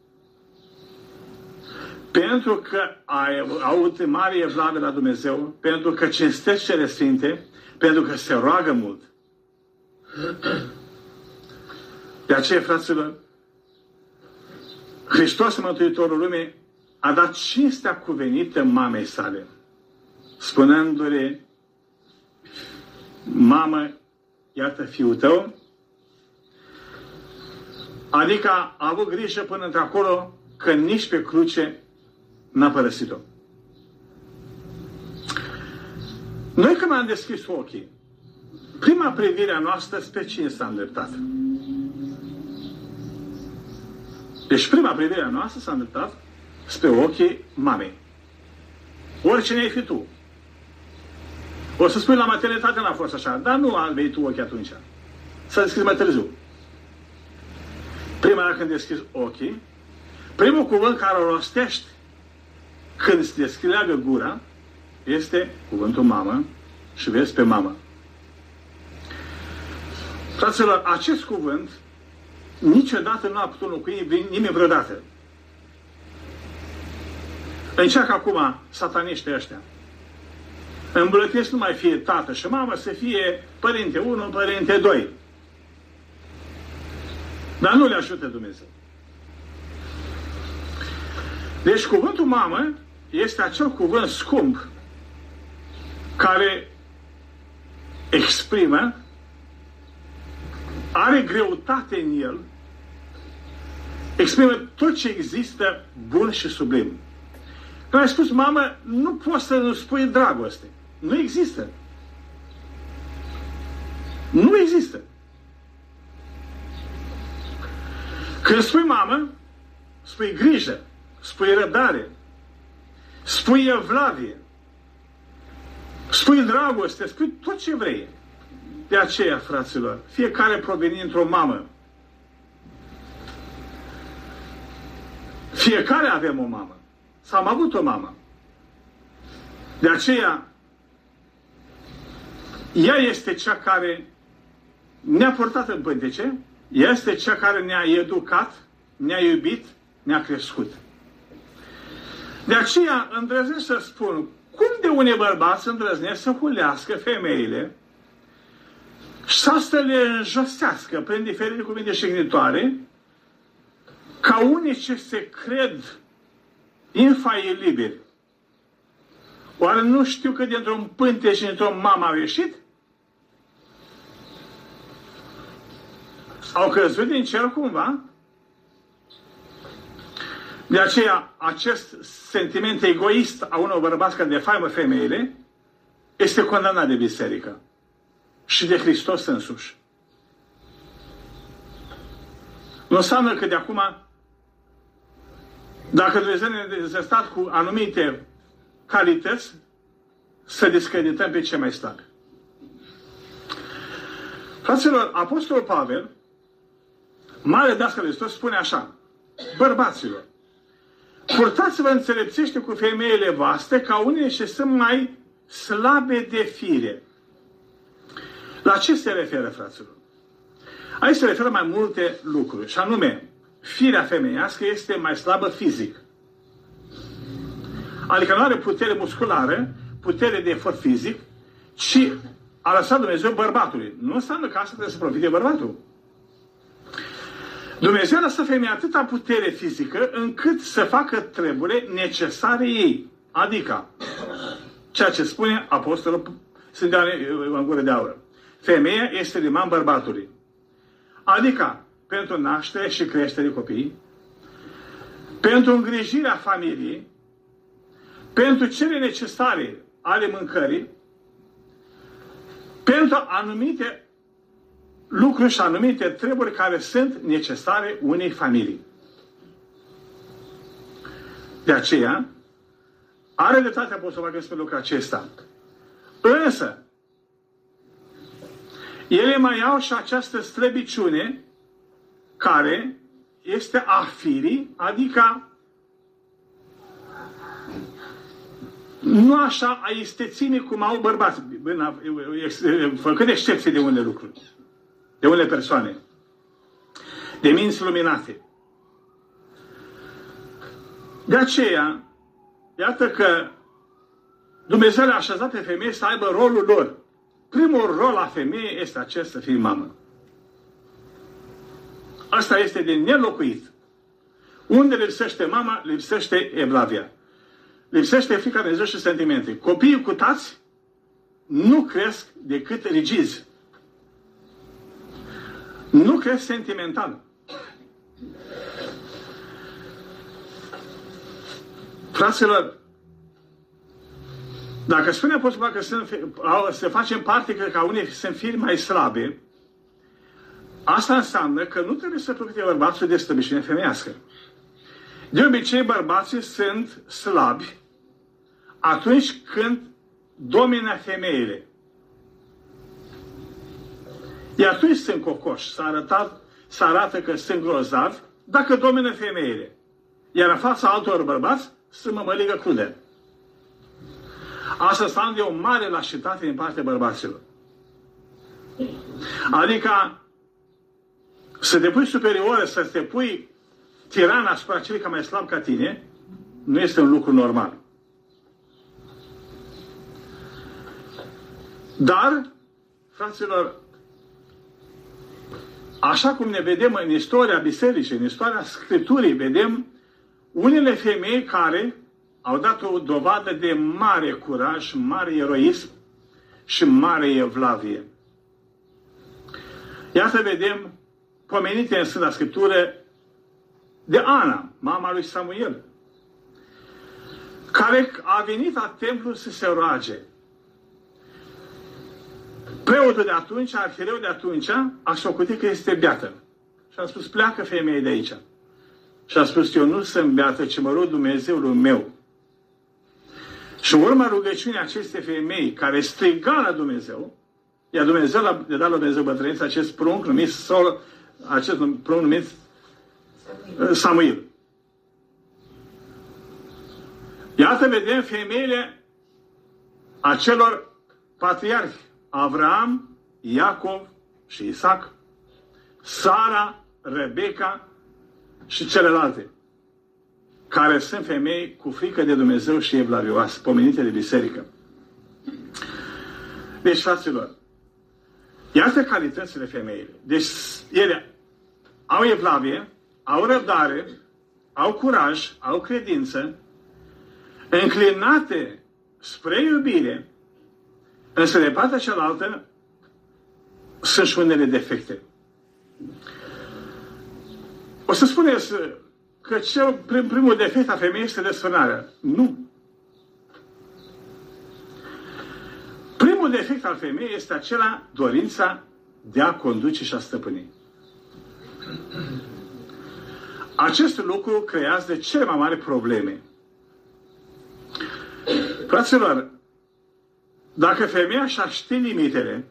pentru că au mare evlavie la Dumnezeu, pentru că cinstesc cele sfinte, pentru că se roagă mult. De aceea, fraților, Hristos, Mântuitorul lumii, a dat cinstea cuvenită mamei sale, spunându-le: mamă, iată fiul tău. Adică a avut grijă până într-acolo că nici pe cruce n-a părăsit-o. Noi când am deschis ochii, prima privire a noastră spre cine s-a îndreptat? Deci prima privire a noastră s-a îndreptat spre ochii mamei. Oricine ai fi tu. O să spui la maternitate n-a fost așa, dar nu aveai tu ochii atunci. S-a deschis mai târziu. Prima dată când deschizi ochii, primul cuvânt care o rostești când se deschileagă gura este cuvântul mamă și vezi pe mamă. Fraților, acest cuvânt niciodată nu a putut locui nimeni vreodată. Încearcă acum sataniștii ăștia. Îmbulătesc nu mai fie tată și mamă, să fie părinte unu, părinte doi. Dar nu le ajută Dumnezeu. Deci cuvântul mamă este acel cuvânt scump care exprimă, are greutate în el, exprimă tot ce există bun și sublim. Când ai spus mamă, nu poți să nu spui dragoste. Nu există. Nu există. Când spui mamă, spui grijă, spui răbdare, spui evlavie, spui dragoste, spui tot ce vrei. De aceea, fraților, fiecare provenind într-o mamă. Fiecare avem o mamă. Sau am avut o mamă. De aceea, ea este cea care ne-a purtat în pântece, ea este cea care ne-a educat, ne-a iubit, ne-a crescut. De aceea îndrăznesc să spun, cum de unii bărbați îndrăznesc să hulească femeile sau să le înjosească prin diferite cuvinte jignitoare, ca unii ce se cred infailibili. Oare nu știu că dintr-un pântece și dintr-o mamă au ieșit? Au căzut din cer cumva? De aceea, acest sentiment egoist a unor bărbați care defaimă femeile este condamnat de biserică și de Hristos însuși. Nu înseamnă că de acum, dacă Dumnezeu ne-a dezestat cu anumite calități, să discredităm pe cei mai slabi. Fraților, Apostolul Pavel, mare dascăl de Hristos, spune așa: bărbaților, purtați-vă înțelepțește cu femeile voastre ca unele ce sunt mai slabe de fire. La ce se referă, fraților? Aici se referă mai multe lucruri, și anume, firea femeiască este mai slabă fizic. Adică nu are putere musculară, putere de efort fizic, ci a lăsat Dumnezeu bărbatului. Nu înseamnă că asta trebuie să profite bărbatul. Dumnezeu a lăsat femeia atâta putere fizică încât să facă treburile necesare ei. Adică, ceea ce spune Apostolul Sfântul în gură de aur. Femeia este liman bărbatului. Adică, pentru naștere și creștere copii, pentru îngrijirea familiei, pentru cele necesare ale mâncării, pentru anumite lucruri și anumite treburi care sunt necesare unei familii. De aceea, are dreptate Apostolul că spune lucrul acesta. Însă, ele mai au și această slăbiciune care este a firii, adică nu așa a istețimii cum au bărbați, făcând excepție de unele lucruri, de unele persoane, de minți luminate. De aceea, iată că Dumnezeu le-a așezat pe femei să aibă rolul lor. Primul rol a femeii este acest să fie mamă. Asta este de nelocuit. Unde lipsește mama, lipsește evlavia. Lipsește frica de Dumnezeu și sentimente. Copiii cu tați nu cresc decât rigizi. Nu cresc sentimental. Fraților, dacă spune Apostolul că sunt, se facem parte că ca unii sunt firi mai slabe, asta înseamnă că nu trebuie să profite bărbatul de slăbiciune femeiască. De obicei, bărbații sunt slabi atunci când domină femeile. Iar atunci sunt cocoși. S-a arătat, s-a arată că sunt grozavi dacă domină femeile. Iar în fața altor bărbați sunt mămăligă crude. Asta înseamnă o mare lașitate din partea bărbaților. Adică să te pui superior, să te pui tiran asupra celui care mai slab ca tine, nu este un lucru normal. Dar, fraților, așa cum ne vedem în istoria bisericii, în istoria Scripturii, vedem unele femei care au dat o dovadă de mare curaj, mare eroism și mare evlavie. Iată vedem pomenite în Sfânta Scriptură de Ana, mama lui Samuel, care a venit la templu să se roage. Preotul de atunci, arhiereu de atunci, a socotit că este beată. Și a spus, pleacă femeie de aici. Și a spus, eu nu sunt beată, ci mă rog Dumnezeul meu. Și în urma rugăciunii acestei femei, care striga la Dumnezeu, iar Dumnezeu le-a dat la Dumnezeu bătrâniță acest prunc numit Saul, acest prunc numit Samuel. Iată vedem femeile acelor patriarhi, Avram, Iacov și Isaac, Sara, Rebecca și celelalte, care sunt femei cu frică de Dumnezeu și evlavioase, pomenite de biserică. Deci, fraților, iată calitățile femeile. Deci, ele au evlavie, au răbdare, au curaj, au credință, înclinate spre iubire, însă de partea cealaltă sunt și unele defecte. O să spuneți că cel, prim, primul defect a femeii este desfrânarea. Nu. Primul defect al femeii este acela dorința de a conduce și a stăpâni. Acest lucru creează de cele mai mari probleme. Fraților, dacă femeia și-a ști limitele,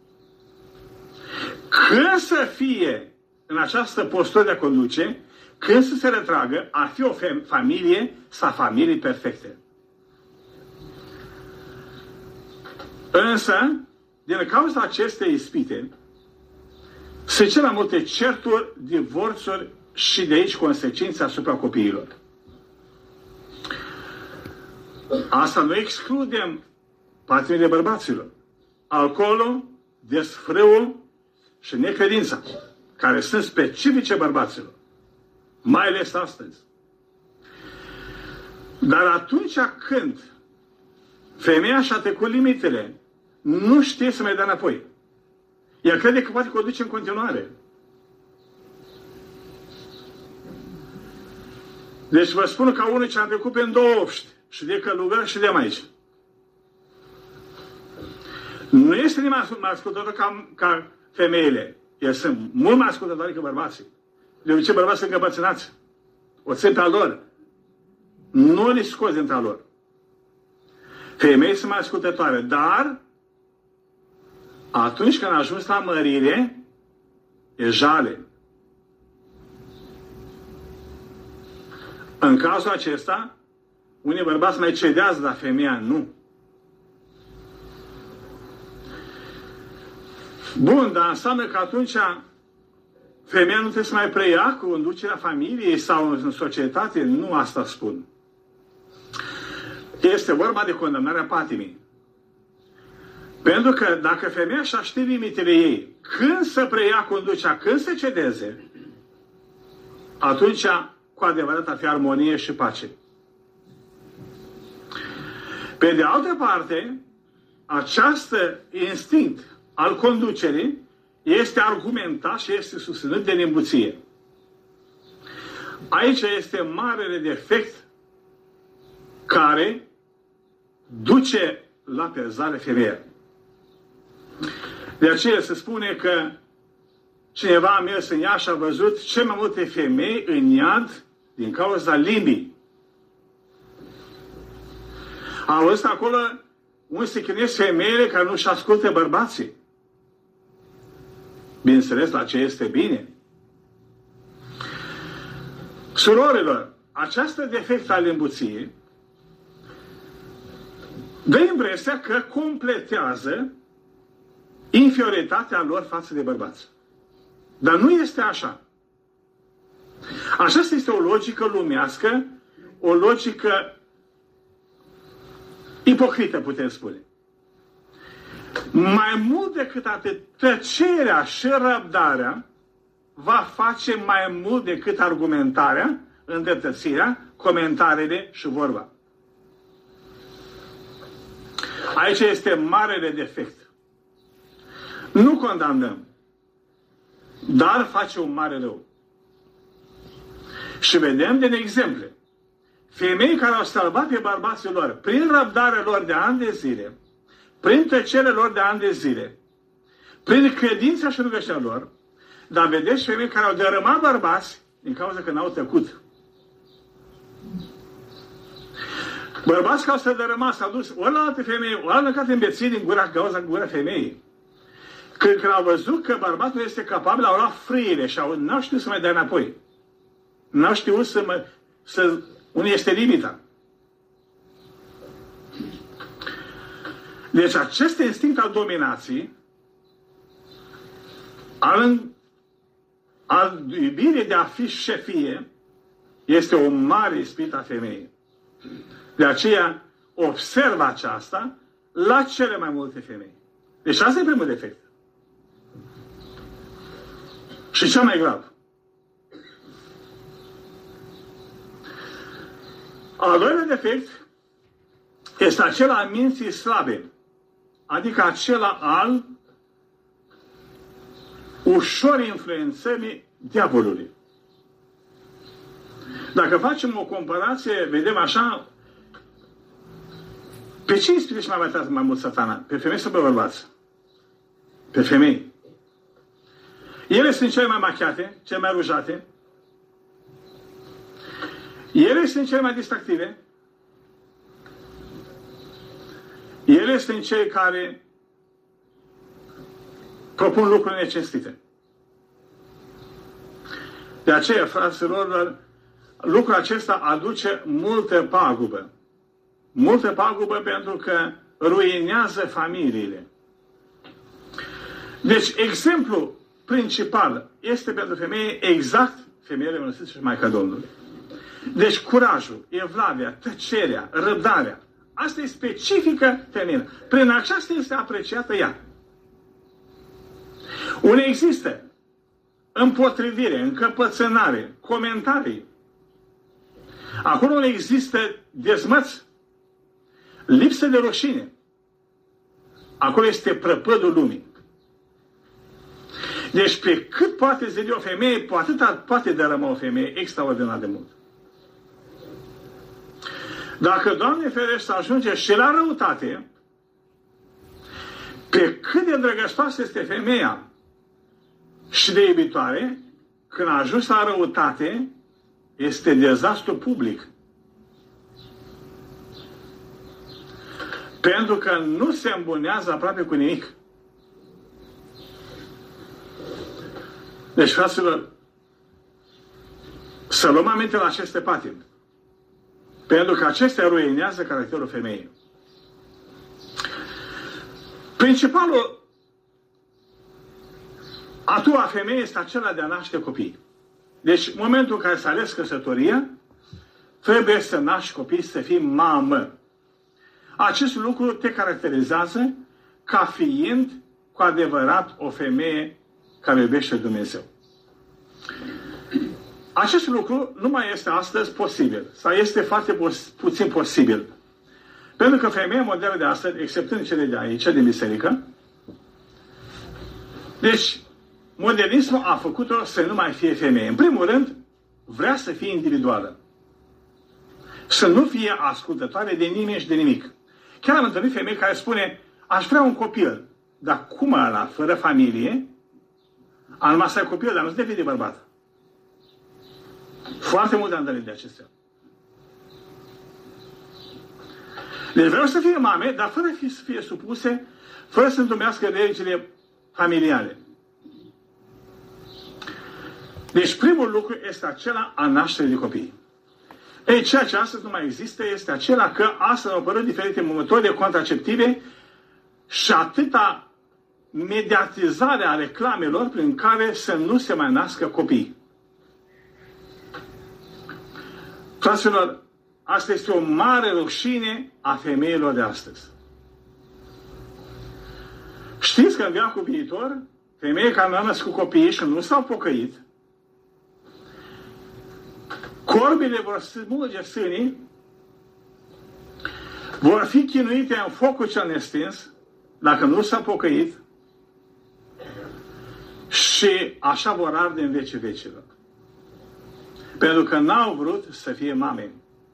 când să fie în această postură de a conduce, când să se retragă, ar fi o familie sau familii perfecte. Însă, din cauza acestei ispite, se cer la multe certuri, divorțuri și de aici consecințe asupra copiilor. Asta nu excludem patimile bărbaților. Alcoolul, desfrâul și necredința, care sunt specifice bărbaților, mai ales astăzi. Dar atunci când femeia și-a trecut limitele, nu știe să mai dea înapoi. Ea crede că poate conduce în continuare. Deci vă spun ca unul ce a trecut pe două obști, și de călugări și de aici. Nu este nimeni mai ascultător ca, ca femeile. Ele sunt mult mai ascultătoare ca bărbații. De obicei bărbații sunt încăpățânați. O țin pe al lor. Nu le scoți dintre al lor. Femeile sunt mai ascultătoare, dar atunci când ajuns la mărire, e jale. În cazul acesta, unii bărbați mai cedează, dar femeia nu. Bun, dar înseamnă că atunci femeia nu trebuie să mai preia conducerea familiei sau în societate? Nu asta spun. Este vorba de condamnarea patimii. Pentru că dacă femeia și-a ști limitele ei, când să preia conducerea, când să cedeze, atunci cu adevărat ar fi armonie și pace. Pe de altă parte, acest instinct al conducerii este argumentat și este susținut de nembuție. Aici este marele defect care duce la pierzare femeia. De aceea se spune că cineva a mers în iad și a văzut cele mai multe femei în iad din cauza limbii. Am văzut acolo unde se chinuiesc femeile care nu-și ascultă bărbații. Bineînțeles, la ce este bine. Surorilor, această defect al limbuției dă impresia că completează inferioritatea lor față de bărbați. Dar nu este așa. Aceasta este o logică lumească, o logică ipocrită, putem spune. Mai mult decât atât, tăcerea și răbdarea va face mai mult decât argumentarea, îndreptățirea, comentariile și vorba. Aici este marele defect. Nu condamnăm, dar face un mare rău. Și vedem din exemple. Femei care au salvat pe bărbații lor prin răbdarea lor de ani de zile, prin tăcerea lor de ani de zile, prin credința și rugăciunea lor, dar vedeți femei care au dărâmat bărbați din cauza că n-au tăcut. Bărbați care au să dărâmat, s-au dus ori la alte femei, ori au lăcat îmbețit din gura, cauza gura femeii. Când, când au văzut că bărbatul este capabil, au luat frâile și au, n-au știut să mai dea înapoi. N-au știut să mă, să, unde este limita. Deci acest instinct al dominației, al, al iubirii de a fi șefie, este o mare ispită a femeii. De aceea observă aceasta la cele mai multe femei. Deci asta e primul defect. Și cel mai grav. Al doilea defect este acela al minții slabe, adică acela al ușor influențării diavolului. Dacă facem o comparație, vedem așa, pe ce ispite și mai batează mai mult Satana? Pe femei sau pe bărbați? Pe femei. Ele sunt cele mai machiate, cele mai rujate. Ele sunt cele mai distractive. Ele sunt cei care propun lucruri necinstite. De aceea, fraților, lucrul acesta aduce multă pagubă. Multă pagubă pentru că ruinează familiile. Deci, exemplu principal este pentru femeie exact femeile mănăstiri și Maica Domnului. Deci curajul, evlavia, tăcerea, răbdarea, asta e specifică feminină. Prin aceasta este apreciată ea. Unde există împotrivire, încăpățânare, comentarii, acolo unde există dezmăț, lipsă de rușine, acolo este prăpădul lumii. Deci pe cât poate zidi o femeie, pe atât poate dărâma o femeie extraordinar de mult. Dacă, Doamne ferește, să ajunge și la răutate, pe cât de drăgăstoasă este femeia și de iubitoare, când a ajuns la răutate, este dezastru public. Pentru că nu se îmbunează aproape cu nimic. Deci, fraților, să luăm aminte la aceste patimi. Pentru că acestea ruinează caracterul femeii. Principalul atu a femeii este acela de a naște copii. Deci, în momentul în care s-a ales căsătoria, trebuie să naști copii, să fii mamă. Acest lucru te caracterizează ca fiind cu adevărat o femeie care iubește Dumnezeu. Acest lucru nu mai este astăzi posibil, sau este foarte puțin posibil. Pentru că femeia modernă de astăzi, exceptând cele de aici, din biserică, deci, modernismul a făcut-o să nu mai fie femeie. În primul rând, vrea să fie individuală. Să nu fie ascultătoare de nimeni și de nimic. Chiar am întâlnit femei care spune, aș vrea un copil, dar cum ăla, fără familie, am numai să ai copil, dar nu-ți devine bărbat. Foarte mult am întâlnit de acestea. Deci vreau să fie mame, dar fără să fie supuse, fără să întumească legile familiale. Deci primul lucru este acela a nașterii de copii. Ei, ceea ce astăzi nu mai există este acela că astăzi au apărut diferite metode contraceptive și atâta mediatizare a reclamelor prin care să nu se mai nască copii. Fraților, asta este o mare rușine a femeilor de astăzi. Știți că în veacul viitor, femeile care nu născut copii și nu s-au pocăit, corbile vor smulge sânii, vor fi chinuite în focul cel nestins, dacă nu s-au pocăit, și așa vor arde în vecii vecilor. Pentru că n-au vrut să fie mame.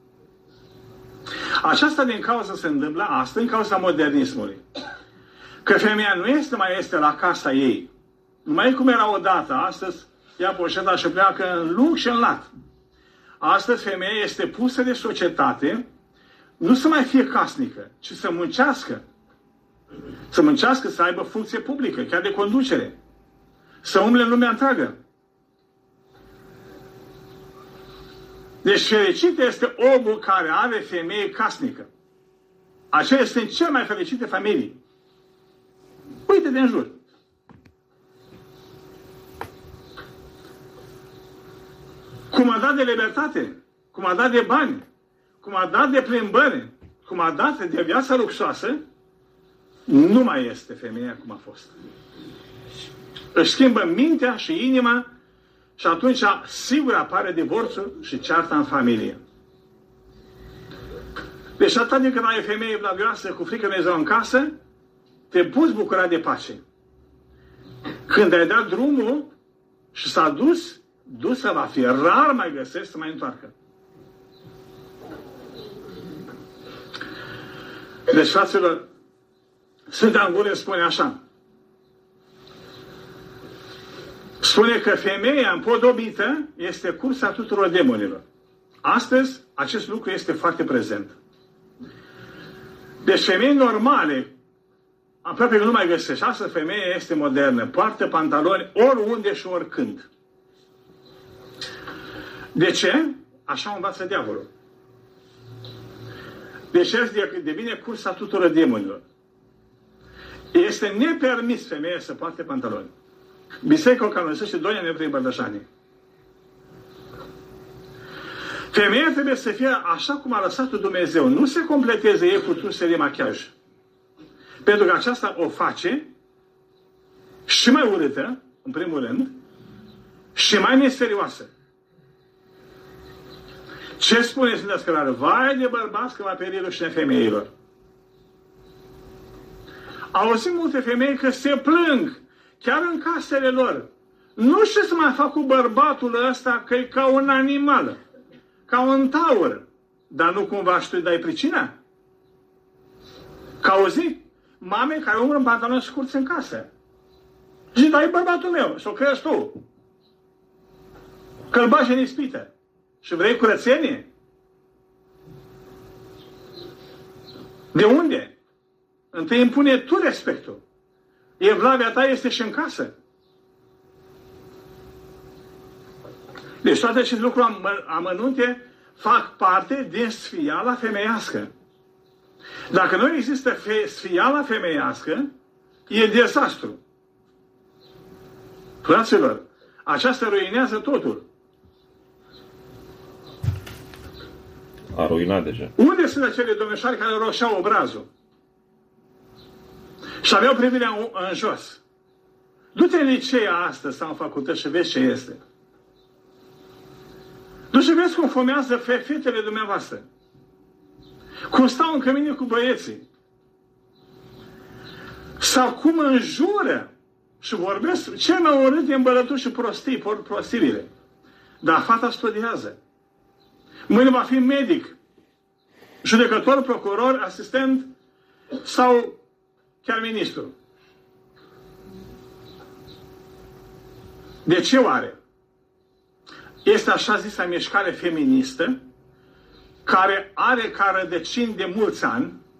Aceasta din cauza se întâmplă asta, din cauza modernismului. Că femeia nu este mai este la casa ei. Numai cum era odată, astăzi ia poșeta și pleacă în lung și în lat. Astăzi femeia este pusă de societate, nu să mai fie casnică, ci să muncească. Să muncească, să aibă funcție publică, chiar de conducere. Să umble în lumea întreagă. Deci fericit este omul care are femeie casnică. Aceea este cel mai fericite familii. Uite-te în jur. Cum a dat de libertate, cum a dat de bani, cum a dat de plimbări, cum a dat de viața luxoasă, nu mai este femeia cum a fost. Își schimbă mintea și inima și atunci sigur apare divorțul și cearta în familie. Deci atât de când ai o femeie blavioasă cu frică Dumnezeu în casă, te poți bucura de pace. Când ai dat drumul și s-a dus, dusă va fi. Rar mai găsești să mai întoarcă. Deci, fraților, Sfântul Angurie spune așa. Spune că femeia împodobită este cursa tuturor demonilor. Astăzi, acest lucru este foarte prezent. Deci, femei normale, aproape că nu mai găsești. Astăzi, femeia este modernă. Poartă pantaloni oriunde și oricând. De ce? Așa învață diavolul. Deci devine cursa tuturor demonilor. Este nepermis femeia să poarte pantaloni. Biserica o canonizește doi ani evrei bărtășani. Femeia trebuie să fie așa cum a lăsat-o Dumnezeu. Nu se completeze ei cu truse de machiaj. Pentru că aceasta o face și mai urâtă, în primul rând, și mai neserioasă. Ce spune Sfânta Scriptură? Vai de bărbați că va pieri rușinea femeilor. Auzim multe femei că se plâng, chiar în casele lor. Nu știu să mai fac cu bărbatul ăsta că e ca un animal, ca un taur. Dar nu cumva și tu îi dai pricina? Că auzi? Mame care umbră în pantaloni scurți în casă. Și dai bărbatul meu, să o crezi tu. Că-l bagi în ispită. Și vrei curățenie? De unde? Întâi impune tu respectul. Evlavia ta este și în casă. Deci toate aceste lucruri amănunte fac parte din sfiala femeiască. Dacă nu există fe- sfiala femeiască, e dezastru. Fraților, aceasta ruinează totul. A ruinat deja. Unde sunt acele domnișoare care roșeau obrazul? Și aveau privirea în, în jos. Du-te în licee astăzi sau în facultăți și vezi ce este. Du și vezi cum fumează fetele dumneavoastră. Cum stau în cămine cu băieții. Sau cum înjură și vorbesc cel mai urât de îmbălături și prostii, prostirile. Dar fata studiază. Mâine va fi medic, judecător, procuror, asistent sau chiar ministru. De ce oare? Este așa zisă mișcare feministă care are ca rădăcini de mulți ani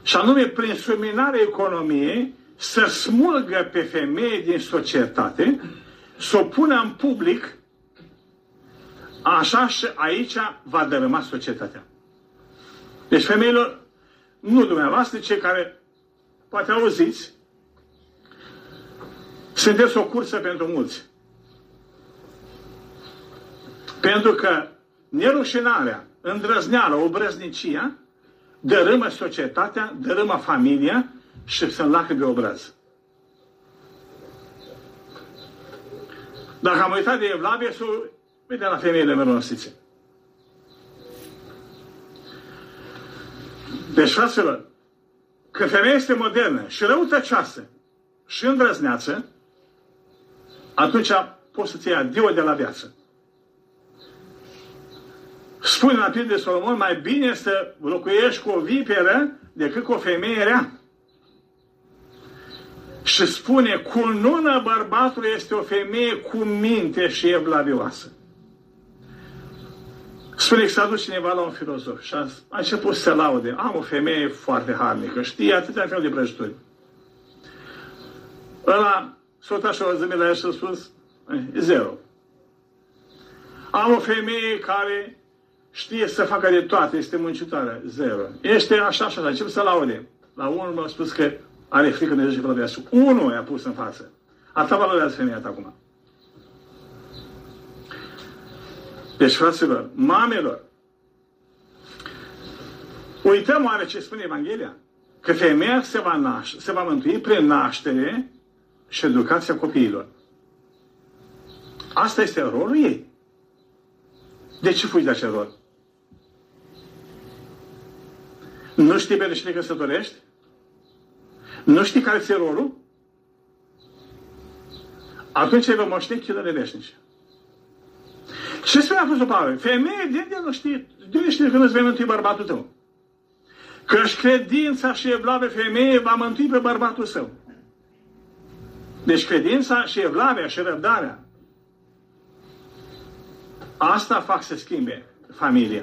Și anume, prin subminarea economiei, să smulgă pe femeie din societate, să o pună în public, așa și aici va dărâma societatea. Deci, femeilor, nu dumneavoastră, cei care poate auziți, sunteți o cursă pentru mulți. Pentru că nerușinarea, îndrăzneala, obrăznicia dărâmă societatea, dărâmă familia și se înlacă de obraz. Dacă am uitat de Evlavie, să uite la femeile mironosițe. Deci, fraților, când femeia este modernă și răutăcioasă și îndrăzneață, atunci poți să-ți iei adio de la viață. Spune la Pilde de Solomon, mai bine să locuiești cu o viperă decât cu o femeie rea. Și spune, cununa bărbatului este o femeie cu minte și evlavioasă. Spune că s-a dus cineva la un filozof și a, a început să se laude. Am o femeie foarte harnică, știe atâtea fel de prăjituri. Ăla s-a uitat și o zâmbit la el și a spus, zero. Am o femeie care știe să facă de toate, este muncitoare, zero. Este așa, așa, așa, încep să laude. La unul m-a spus că are frică de Dumnezeu și valorează. Unul i-a pus în față. Atâta valorează femeia ta acum. Deci, fraților, mamelor, uităm oare ce spune Evanghelia? Că femeia se va, naște, se va mântui prin naștere și educația copiilor. Asta este rolul ei. De ce fugi de acel rol? Nu știi pentru cine căsătorești? Nu știi care ți-e rolul? Atunci vei moșteni chinurile veșnice. Ce spune Apostolul Pavel? Femeie, de unde nu știi? De unde știi că nu-ți vei mântui bărbatul tău? Că-și credința și evlavia femeie va mântui pe bărbatul său. Deci credința și evlavia și răbdarea, asta fac să schimbe familia.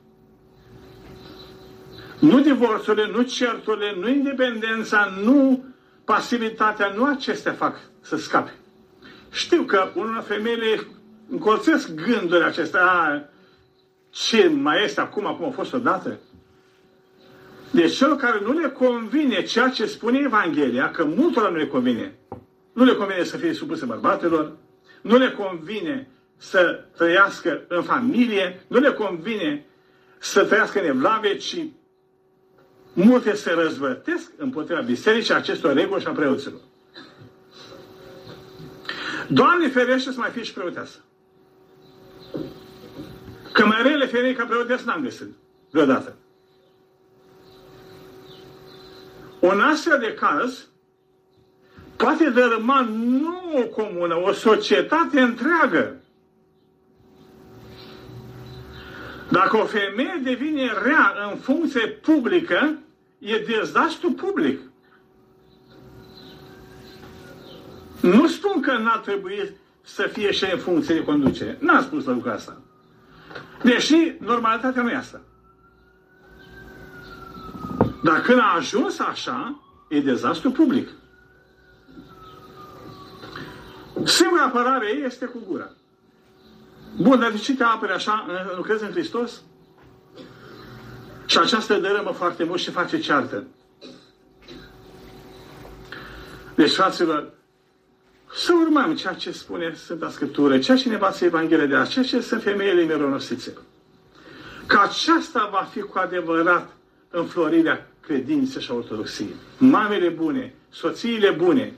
Nu divorțurile, nu certurile, nu independența, nu pasivitatea, nu acestea fac să scape. Știu că unor femeile încolțesc gândurile acestea, a, ce mai este acum, acum a fost odată. Deci celor care nu le convine ceea ce spune Evanghelia, că multora nu le convine, nu le convine să fie supuse bărbaților, nu le convine să trăiască în familie, nu le convine să trăiască în evlavie, ci multe se răzvătesc împotriva bisericii acestor reguli și a preoților. Doamne ferește să mai fie și preoteasă. Că mai rele femei ca preoteasă n-am găsit vreodată. Un astfel de caz poate dărâma nu o comună, o societate întreagă. Dacă o femeie devine rea în funcție publică, e dezastru public. Nu spun că n-ar trebui să fie și în funcție de conducere. N-am spus la lucrul asta. Deși normalitatea nu e asta. Dar când a ajuns așa, e dezastru public. Singura apărare ei este cu gura. Bun, dar de ce te apere așa? Nu crezi în Hristos? Și aceasta dărâmă foarte mult și face ceartă. Deci, fraților, să urmăm ceea ce spune Sfânta Scriptură, ceea ce ne învață Evanghelia de azi, ceea ce sunt femeile mironosițe. Că aceasta va fi cu adevărat înflorirea credinței și a ortodoxiei. Mamele bune, soțiile bune,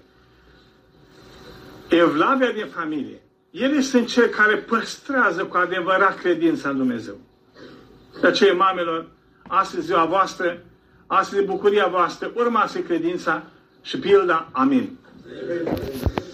evlavia din familie, ele sunt cei care păstrează cu adevărat credința în Dumnezeu. De aceea, mamelor, astăzi ziua voastră, astăzi bucuria voastră, urmați credința și pilda. Amin.